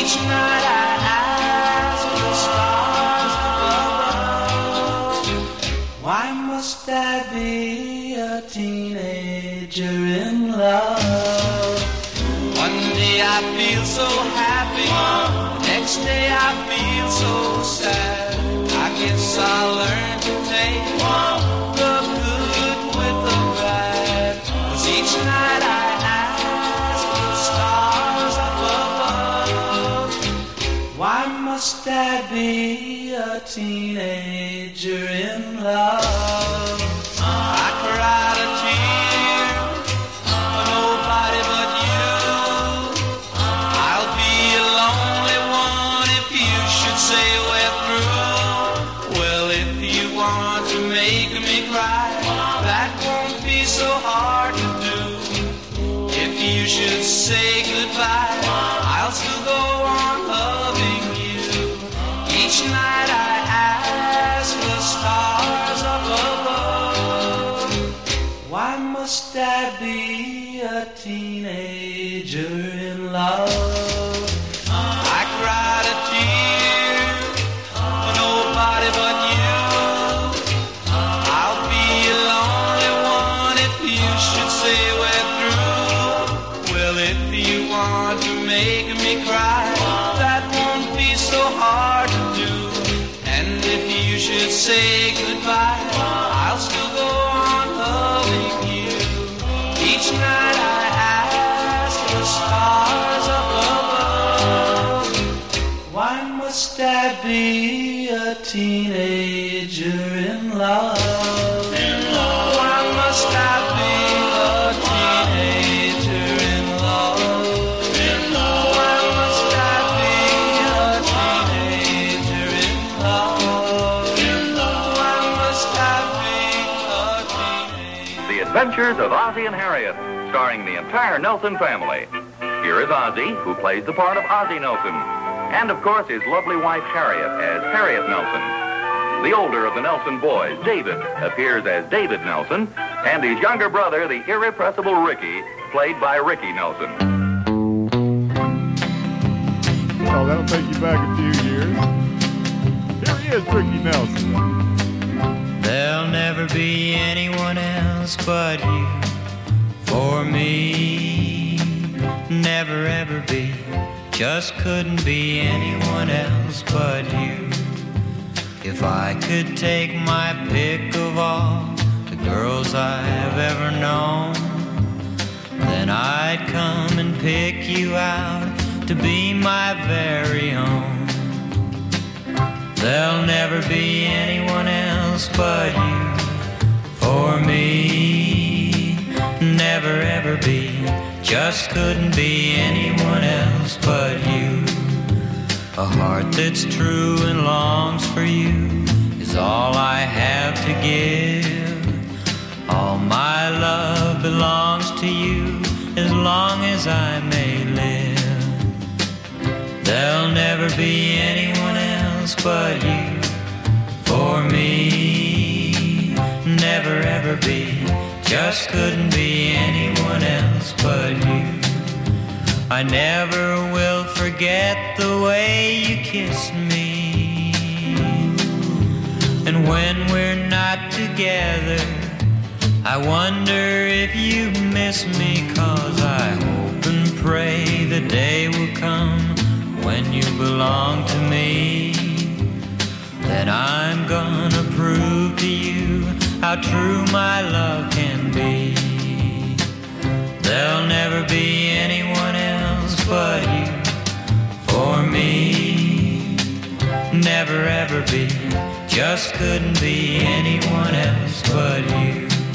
Each night I ask the stars above, why must I be a teenager in love? One day I feel so happy, next day I feel so sad. I guess I'll learn to take the good with the bad. 'Cause each night I ask the stars up above, why must I be a teenager in love? I cried a tear for nobody but you. I'll be a lonely one if you should say we're through. Well, if you want to make me cry, that won't be so hard to do. If you should say goodbye, I'll still go on loving you. Each night I ask the stars up above, why must I be a teenager in love? I cried a tear for nobody but you. I'll be a lonely one if you should say we're through. Well, if you want to make me cry, that won't be so hard to do. And if you should say goodbye, I'll still go on loving you. Each night I ask the stars up above, why must I be a teenager in love? In love. Why must I be a teenager in love? In love. Why must I be a teenager in love? In love. Why must I be a teenager? The Adventures of Ozzie and Harriet, starring the entire Nelson family. Here is Ozzie, who plays the part of Ozzie Nelson, and of course his lovely wife Harriet as Harriet Nelson. The older of the Nelson boys, David, appears as David Nelson, and his younger brother, the irrepressible Ricky, played by Ricky Nelson. Well, that'll take you back a few years. Here he is, Ricky Nelson. There'll never be anyone else but you for me. Never ever be, just couldn't be anyone else but you. If I could take my pick of all the girls I've ever known, then I'd come and pick you out to be my very own. There'll never be anyone else but you for me. Never ever be, just couldn't be anyone else but you. A heart that's true and longs for you is all I have to give. All my love belongs to you as long as I may live. There'll never be anyone else but you for me. Never ever be, just couldn't be anyone else but you. I never will forget the way you kiss me. And when we're not together, I wonder if you miss me, 'cause I hope and pray the day will come when you belong to me. Then I'm gonna prove to you how true my love can be. There'll never be anyone else but you for me. Never ever be, just couldn't be anyone else but you.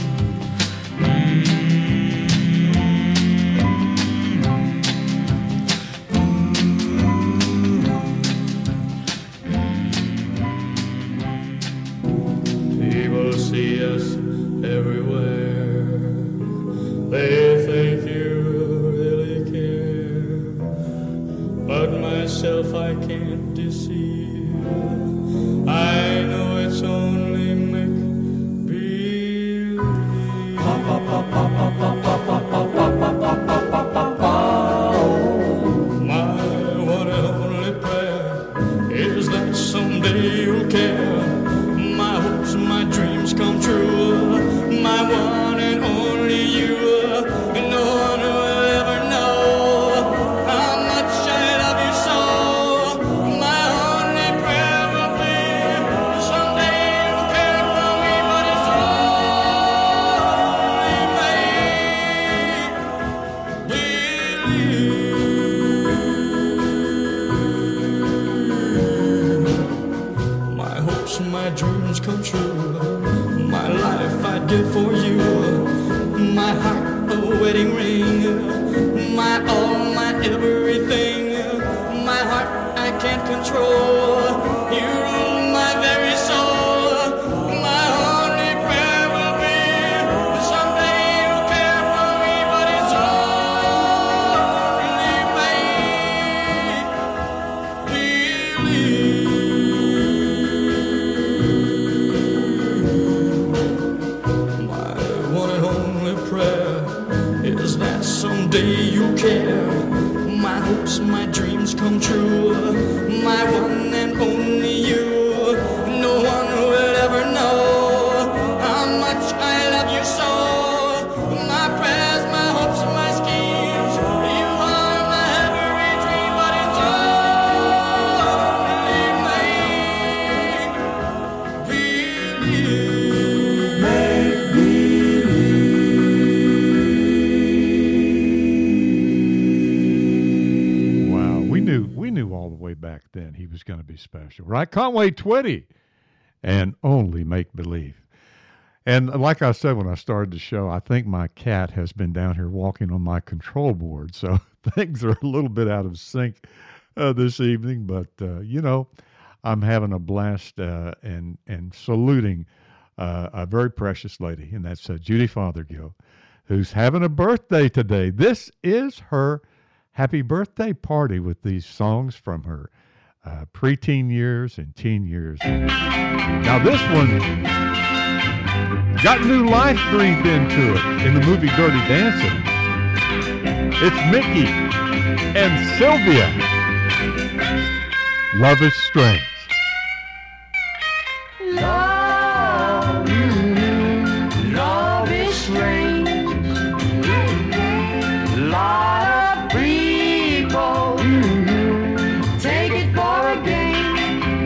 People see us everywhere. They think you really care. But myself I can't deceive. I know it's only make believe. My, what a gift for you. My heart, a wedding ring. My all, my everything. My heart, I can't control. You rule my very soul. My only prayer will be someday you'll care for me, but it's only make-believe. My one and only prayer is that someday you'll care. My hopes, my dreams come true. My one and only you. No one will ever know how much I love you so. My prayers, my hopes, my schemes. You are my every dream, but it's only make-believe. Make-believe. Wow, we knew we knew all the way back then he was going to be special, right? Conway Twitty and Only Make Believe. And like I said when I started the show, I think my cat has been down here walking on my control board, so things are a little bit out of sync uh, this evening. But uh, you know, I'm having a blast uh, and and saluting uh, a very precious lady, and that's uh, Judy Fothergill, who's having a birthday today. This is her happy birthday party with these songs from her uh, preteen years and teen years. Now this one got new life breathed into it in the movie Dirty Dancing. It's Mickey and Sylvia. Love is Strange. Love, love is strange. Lot of people take it for a game.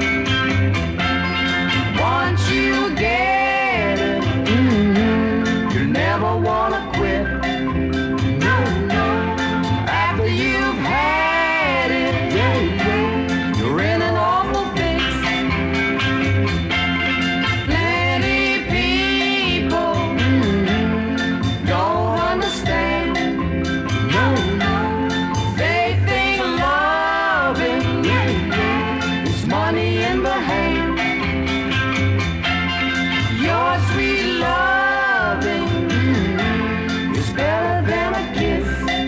Once you get it, you never wanna quit. No, no. After you've had it, you're in an awful fix. Plenty people don't understand. No, no. They think loving is money in the hand. Your sweet loving is better than a kiss.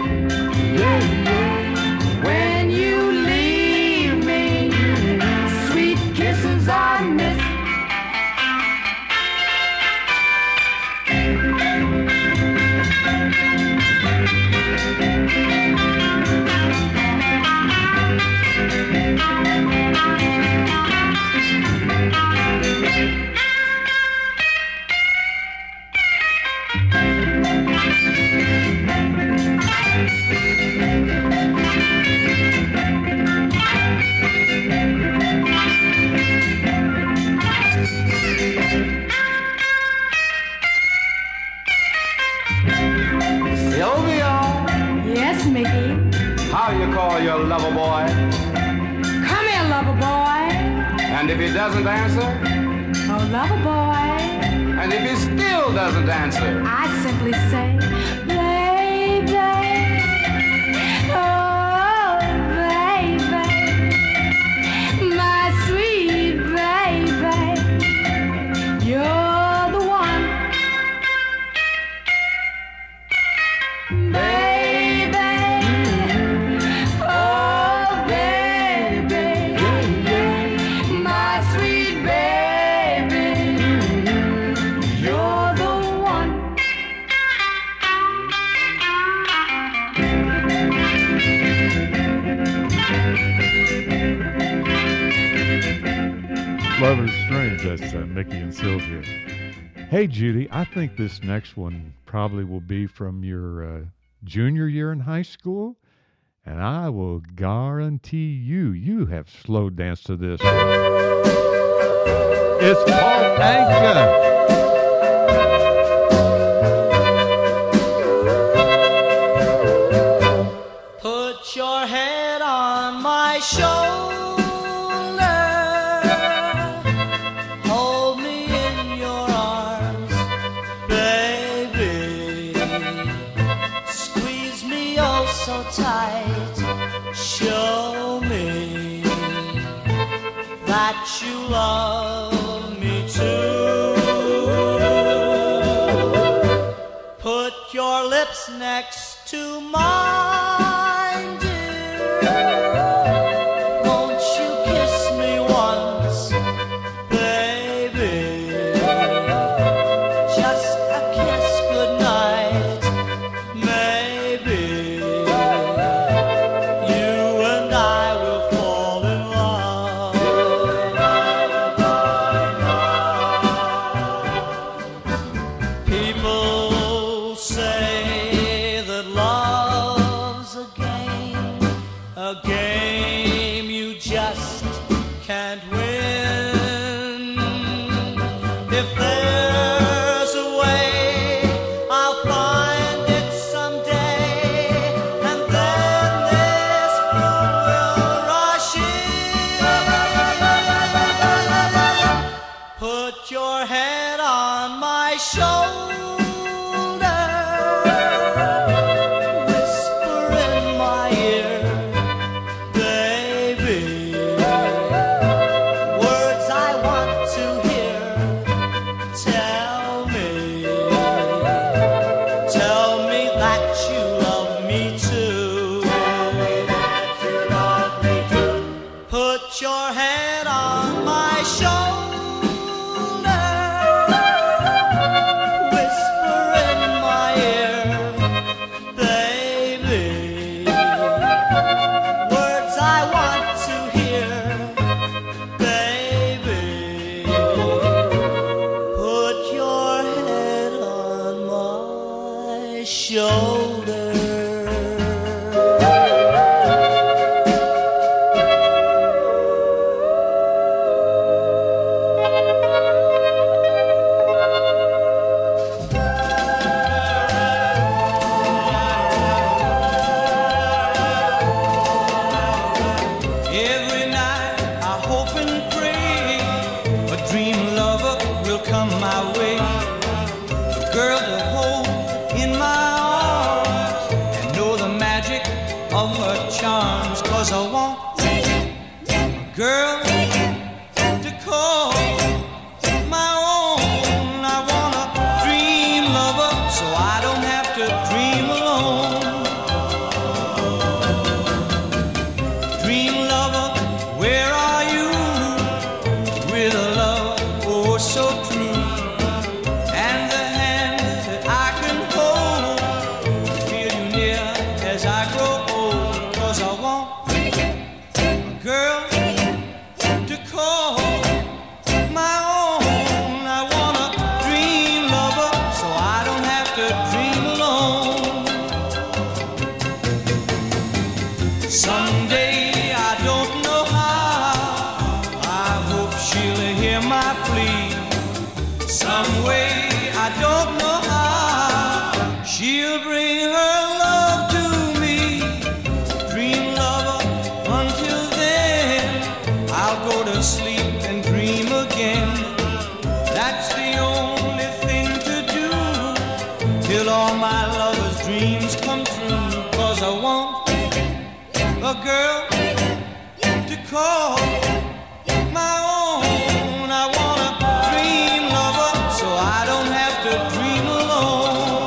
When you leave me, sweet kisses I miss. Sylvia, Yes, Mickey. how you call your lover boy? Come here, lover boy. And if he doesn't answer? Oh, lover boy. And if he still doesn't answer? I simply say, baby. Oh, baby. My sweet baby. You're the one. Baby. Oh, baby. My sweet baby. You're the one. Love is Strange. That's uh, Mickey and Sylvia. Hey, Judy, I think this next one probably will be from your uh, junior year in high school. And I will guarantee you, you have slow danced to this. It's Paul Anka. Put your head on my shoulder. Hold me in your arms, me that you love me too. Put your lips next to mine, dear. Won't you kiss me once, baby? Just a kiss goodnight, maybe. You and I will fall in love. People say that love's a game, a game you just can't win. If there's a way, I'll find it someday, and then this bloom will rush in. Put your head on my shoulder, whisper in my ear, baby, words I want to hear. Tell me, tell me that you love me too. Tell me that you love me too. Put your head on my shoulder, whisper in my ear, baby, words I want to hear, baby. Put your head on my shoulder. Every night I hope and pray a dream lover will come my way, a girl to hold in my arms and know the magic of her charms. 'Cause I want a girl to call my own. I want a dream lover so I don't have to dream alone. Dream lover, where are you? With a love oh so true, and the hand that I can hold, feel you near as I grow old. 'Cause I want a girl to call my own. I want a dream lover so I don't have to dream alone. Someday, I don't know how, I hope she'll hear my plea. Some way, I don't know how, she'll bring her love to me. Dream lover, until then, I'll go to sleep and dream again. That's the only thing to do, till all my lover's dreams come true. 'Cause I want a girl to call my own. I want a dream lover so I don't have to dream alone.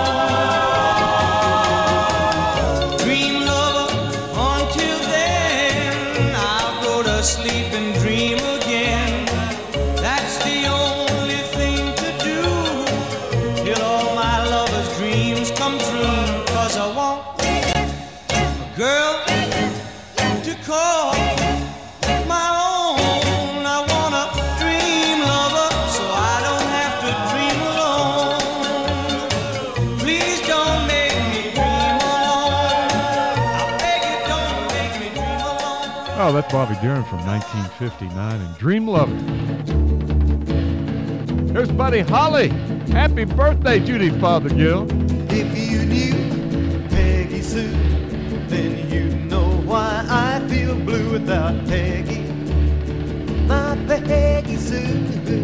Dream lover, until then, I'll go to sleep and dream again. That's the only thing to do, till all my lover's dreams come true. 'Cause I want a girl to call my own. I want a dream lover so I don't have to dream alone. Please don't make me dream alone. I beg you, don't make me dream alone. Oh, that's Bobby Darin from nineteen fifty-nine and Dream Lover. Here's Buddy Holly. Happy birthday, Judy Fothergill. If you knew Peggy Sue, then you know why I feel blue without Peggy. My Peggy Sue.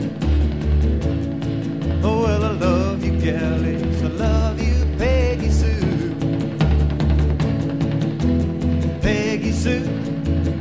Oh, well, I love you, galleys. I love you, Peggy Sue. Peggy Sue,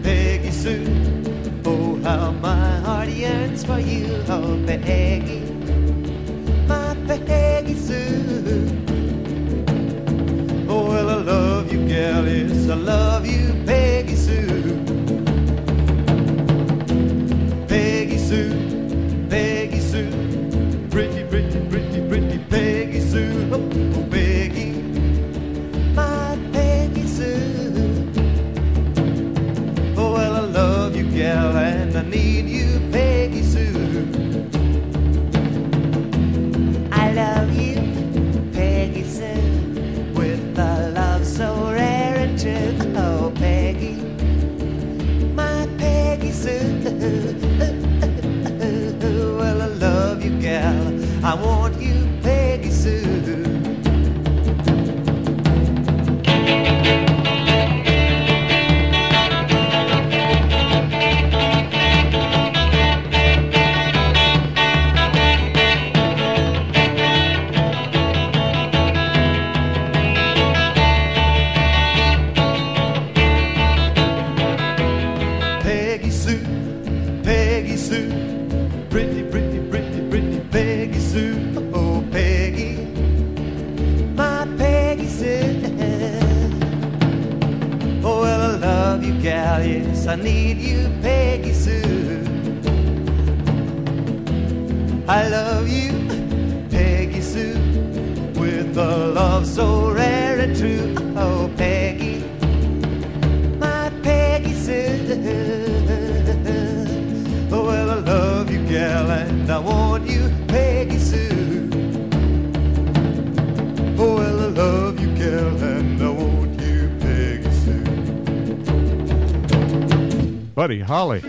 I need you, Peggy Sue. I love you, Peggy Sue, with a love so rare and true. Oh, Peggy, my Peggy Sue. Well, I love you, gal, and I want you, Peggy Sue. Well, I love you, gal, and I want you, Peggy Sue. Buddy Holly.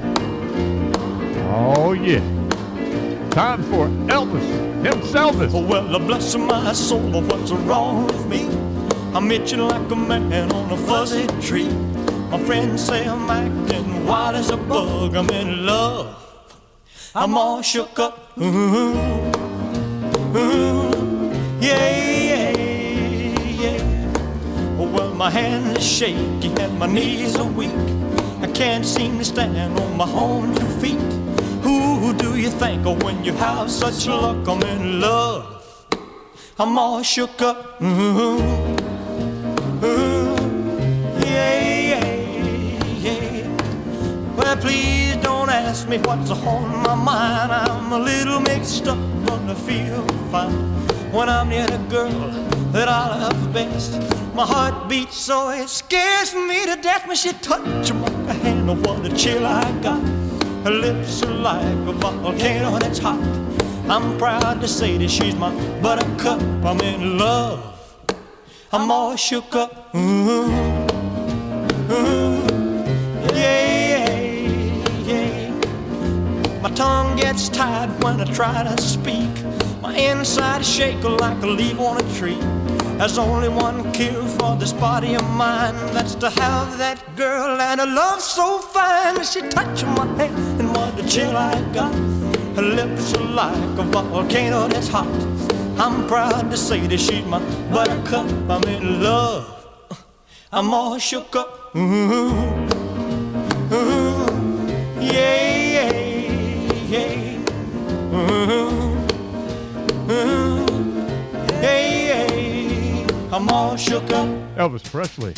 Oh, yeah. Time for Elvis himself. Oh, well, bless my soul, what's wrong with me? I'm itching like a man on a fuzzy tree. My friends say I'm acting wild as a bug. I'm in love. I'm all shook up. Ooh, ooh, yeah, yeah, yeah. Oh, well, my hands are shaky and my knees are weak. I can't seem to stand on my own two feet. Who do you think of when you have such luck? I'm in love. I'm all shook up. Ooh, ooh, yeah, yeah, yeah. Well, please don't ask me what's on my mind. I'm a little mixed up, but I feel fine when I'm near the girl that I love best. My heart beats so it scares me to death when she touches my hand. Oh, what a chill I got. Her lips are like a volcano that's hot. I'm proud to say that she's my buttercup. I'm in love. I'm all shook up. Ooh, ooh, yeah, yeah. My tongue gets tied when I try to speak. My inside is shaking like a leaf on a tree. There's only one cure for this body of mine. That's to have that girl and a love so fine. She touching my hand and what a chill I got. Her lips are like a volcano that's hot. I'm proud to say that she's my buttercup. I'm in love. I'm all shook up. Ooh, ooh, yeah, yeah, yeah. Ooh, ooh, yeah, yeah. I'm all shook up. Elvis Presley.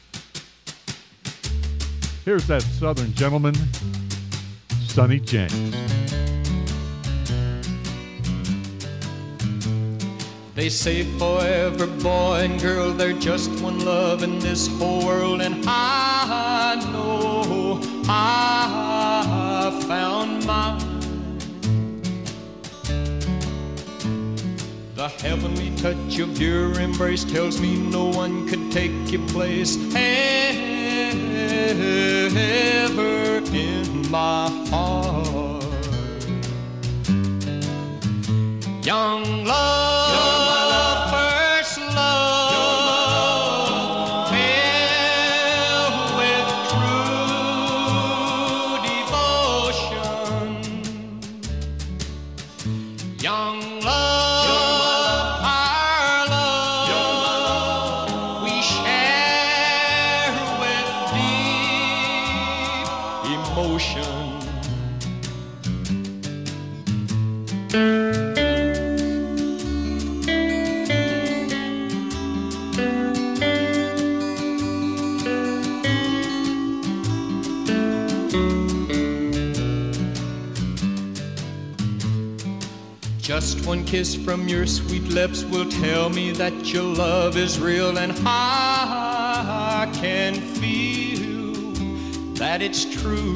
Here's that Southern gentleman, Sonny James. They say for every boy and girl there's just one love in this whole world, and I know I found mine. The heavenly touch of your embrace tells me no one could take your place ever in my heart. Young love, first love, filled with true devotion. Young love, our love, we share with deep emotion. Just one kiss from your sweet lips will tell me that your love is real, and I can feel that it's true.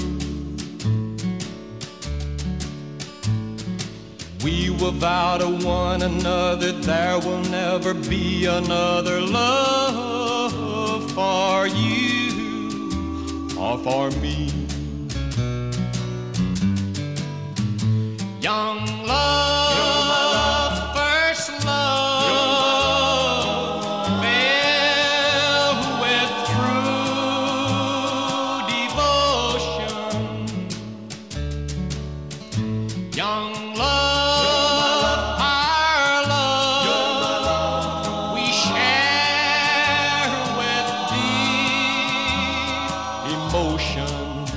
We will vow to one another there will never be another love for you or for me. Young love, first love, filled with true devotion. Young love, our love, we share with deep emotion.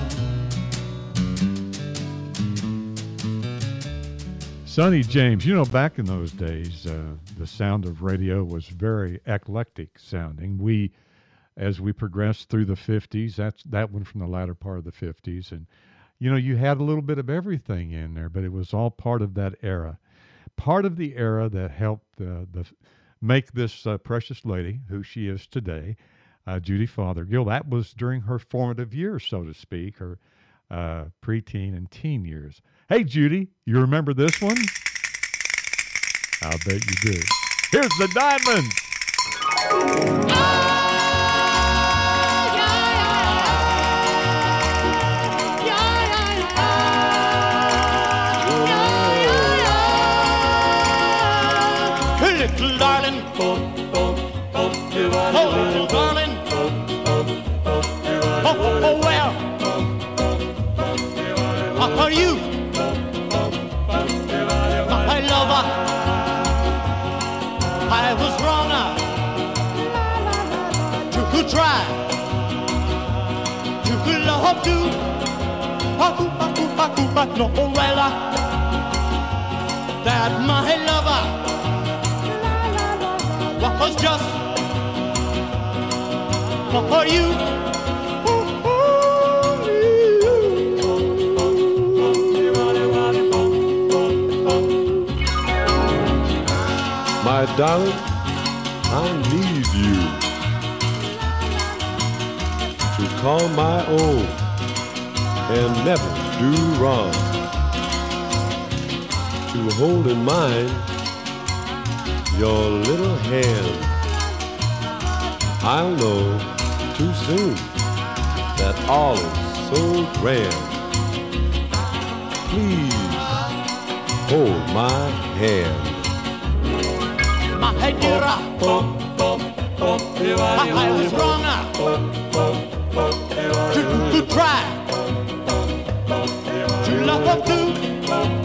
Sonny James, you know, back in those days, uh, the sound of radio was very eclectic sounding. We as we progressed through the fifties. That's that one from the latter part of the fifties. And, you know, you had a little bit of everything in there, but it was all part of that era. Part of the era that helped uh, the make this uh, precious lady who she is today, uh, Judy Fothergill. That was during her formative years, so to speak, her uh, preteen and teen years. Hey, Judy, you remember this one? I'll bet you do. Here's the Diamonds. Little darling, oh, oh, oh, oh, little darling, oh, oh, oh, well, are you my lover? I was wrong to try to love you, but no, well, that my lover was just for you. My darling, I need you to call my own and never do wrong, to hold in mind your little hand. I'll know too soon that all is so grand. Please hold my hand. My dear, oh, oh, oh, I was wrong to, to try to love up to,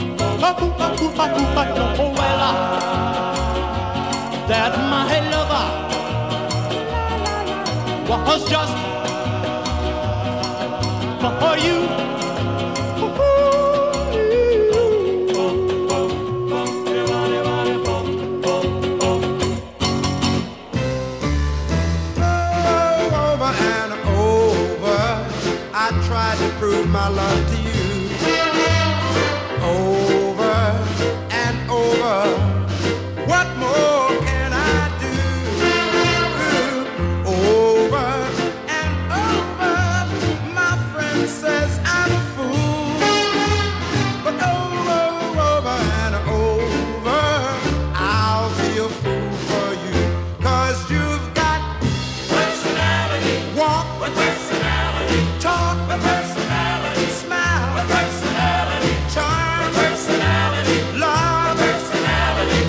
oh, well, that my lover was just for you. Over and over, I tried to prove my love to you. Over and over. What more can I do? Over and over, my friend says I'm a fool. But over, over and over, I'll be a fool for you. 'Cause you've got personality, walk with personality, talk with personality, smile with personality, charm with personality, love with personality.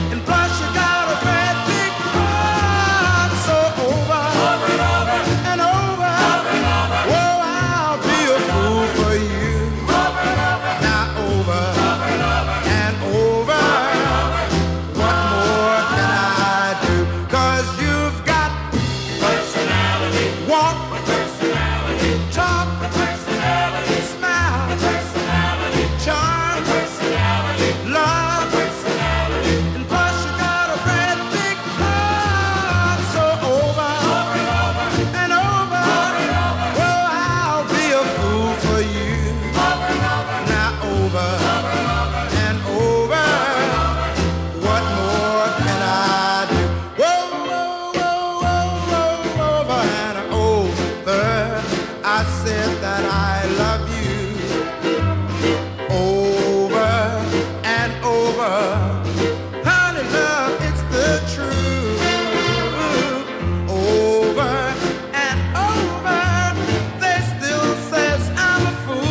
Over and over, they still says I'm a fool.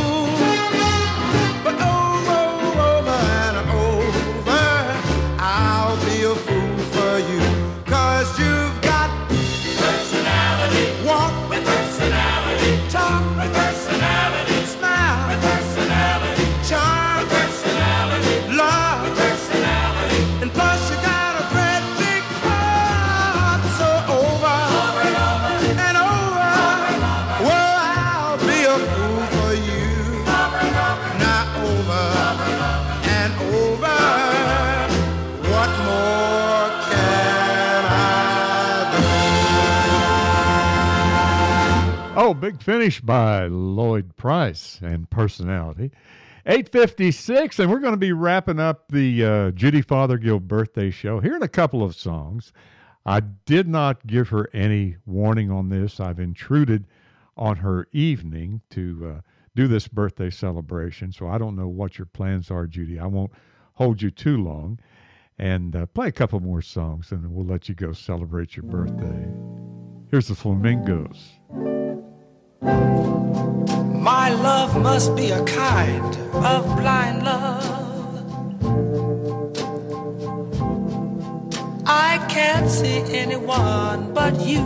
Oh, Big Finish by Lloyd Price and Personality. eight fifty-six, and we're going to be wrapping up the uh, Judy Fothergill birthday show. Here in a couple of songs. I did not give her any warning on this. I've intruded on her evening to uh, do this birthday celebration, so I don't know what your plans are, Judy. I won't hold you too long. And uh, play a couple more songs, and then we'll let you go celebrate your birthday. Here's the Flamingos. My love must be a kind of blind love. I can't see anyone but you.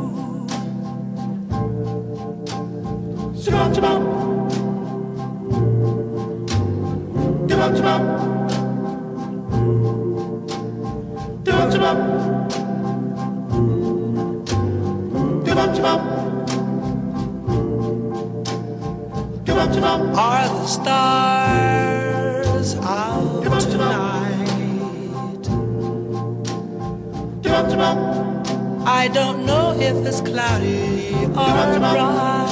Shabam, shabam. Shabam, shabam. Shabam, shabam. Shabam, shabam. Are the stars out tonight? I don't know if it's cloudy or bright.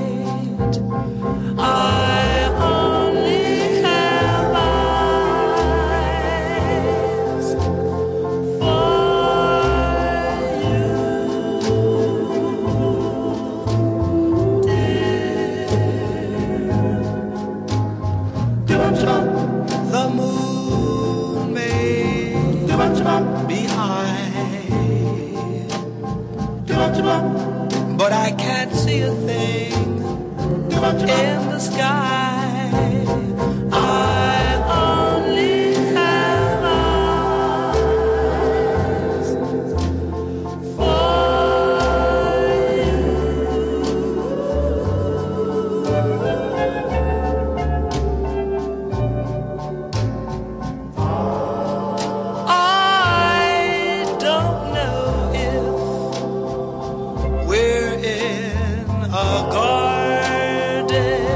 I only have eyes for you, dear. The moon may be high, but I can't see a thing in the sky. I only have eyes for you. I don't know if we're in a garden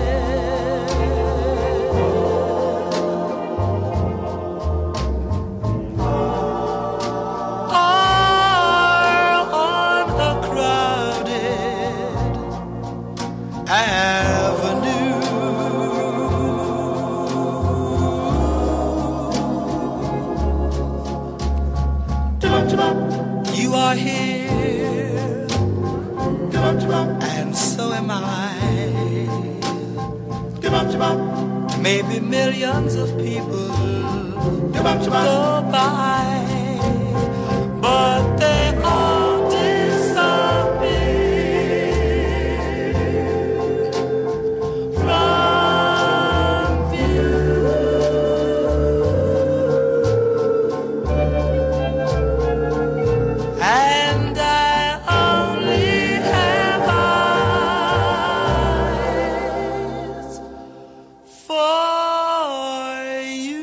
or on a crowded avenue. You are here, and so am I. Maybe millions of people go by, but they all disappear from view. And I only have eyes for you.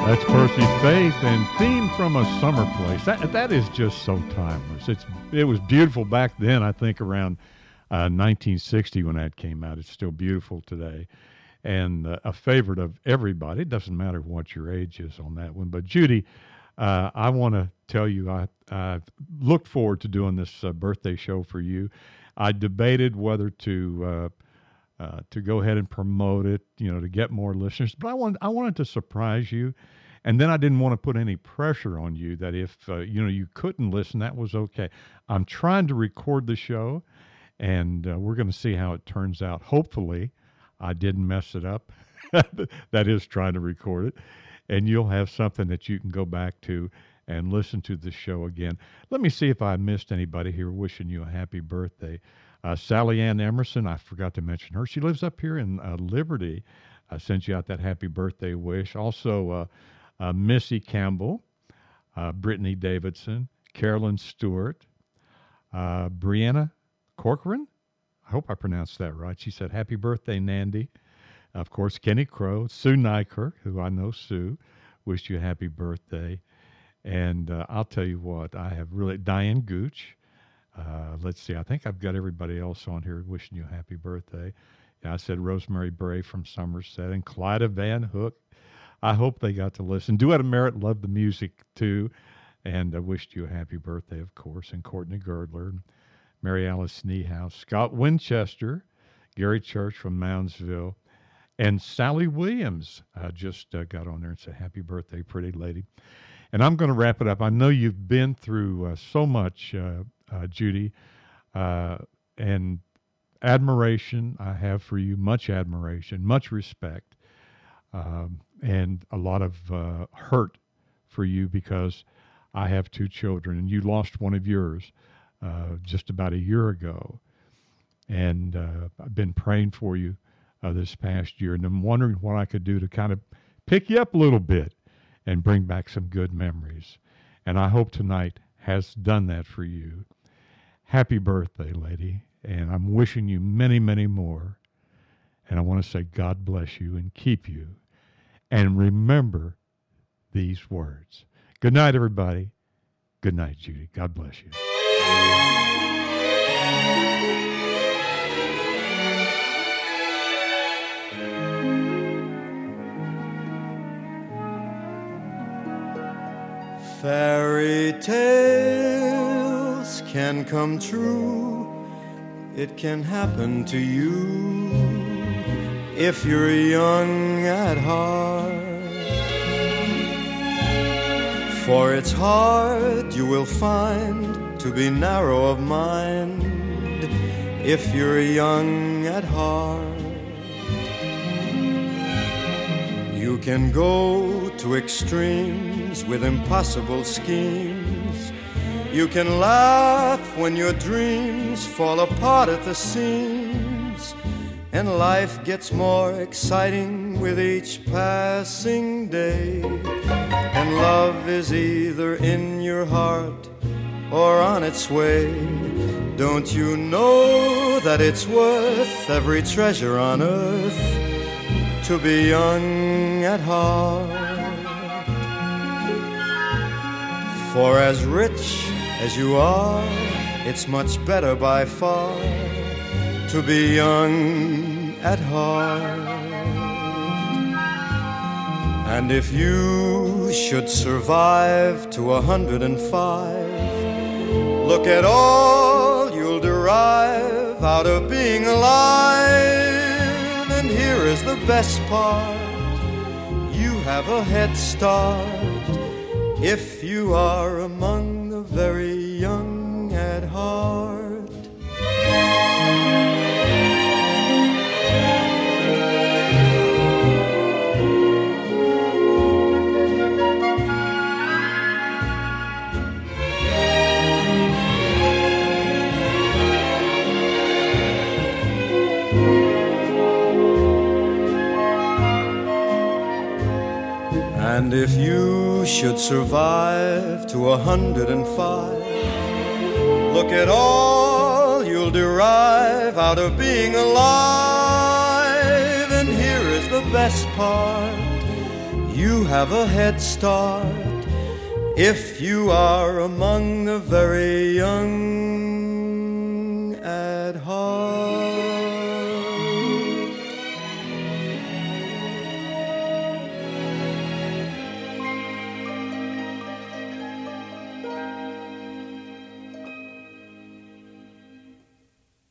That's Percy Faith and Theme from a Summer Place. That that is just so timeless. It's it was beautiful back then. I think around uh, nineteen sixty when that came out. It's still beautiful today, and uh, a favorite of everybody. It doesn't matter what your age is on that one. But Judy, uh, I want to tell you, I I look forward to doing this uh, birthday show for you. I debated whether to. Uh, Uh, to go ahead and promote it, you know, to get more listeners. But I wanted, I wanted to surprise you, and then I didn't want to put any pressure on you that if, uh, you know, you couldn't listen, that was okay. I'm trying to record the show, and uh, we're going to see how it turns out. Hopefully, I didn't mess it up. That is trying to record it, and you'll have something that you can go back to and listen to the show again. Let me see if I missed anybody here wishing you a happy birthday. Uh, Sally Ann Emerson, I forgot to mention her. She lives up here in uh, Liberty. I sent you out that happy birthday wish. Also, uh, uh, Missy Campbell, uh, Brittany Davidson, Carolyn Stewart, uh, Brianna Corcoran. I hope I pronounced that right. She said, happy birthday, Nandy. Of course, Kenny Crow, Sue Nykirk, who I know Sue, wished you a happy birthday. And uh, I'll tell you what, I have really, Diane Gooch. Uh, let's see, I think I've got everybody else on here wishing you a happy birthday. Yeah, I said Rosemary Bray from Somerset and Clyda Van Hook. I hope they got to listen. Duetta Merritt loved the music too, and I wished you a happy birthday, of course. And Courtney Girdler, Mary Alice Niehaus, Scott Winchester, Gary Church from Moundsville, and Sally Williams uh, just uh, got on there and said, happy birthday, pretty lady. And I'm going to wrap it up. I know you've been through uh, so much, uh, uh, Judy, uh, and admiration I have for you, much admiration, much respect, um, and a lot of uh, hurt for you because I have two children, and you lost one of yours uh, just about a year ago. And uh, I've been praying for you uh, this past year, and I'm wondering what I could do to kind of pick you up a little bit and bring back some good memories. And I hope tonight has done that for you. Happy birthday, lady. And I'm wishing you many, many more. And I want to say God bless you and keep you. And remember these words. Good night, everybody. Good night, Judy. God bless you. Fairy tales can come true. It can happen to you if you're young at heart. For it's hard, you will find, to be narrow of mind if you're young at heart. You can go to extremes with impossible schemes. You can laugh when your dreams fall apart at the seams. And life gets more exciting with each passing day. And love is either in your heart or on its way. Don't you know that it's worth every treasure on earth to be young at heart? For as rich as you are, it's much better by far to be young at heart. And if you should survive to a hundred and five, look at all you'll derive out of being alive. And here is the best part, you have a head start if you are among the very young at heart. And if you should survive to a hundred and five, look at all you'll derive out of being alive. And here is the best part, you have a head start if you are among the very young at heart.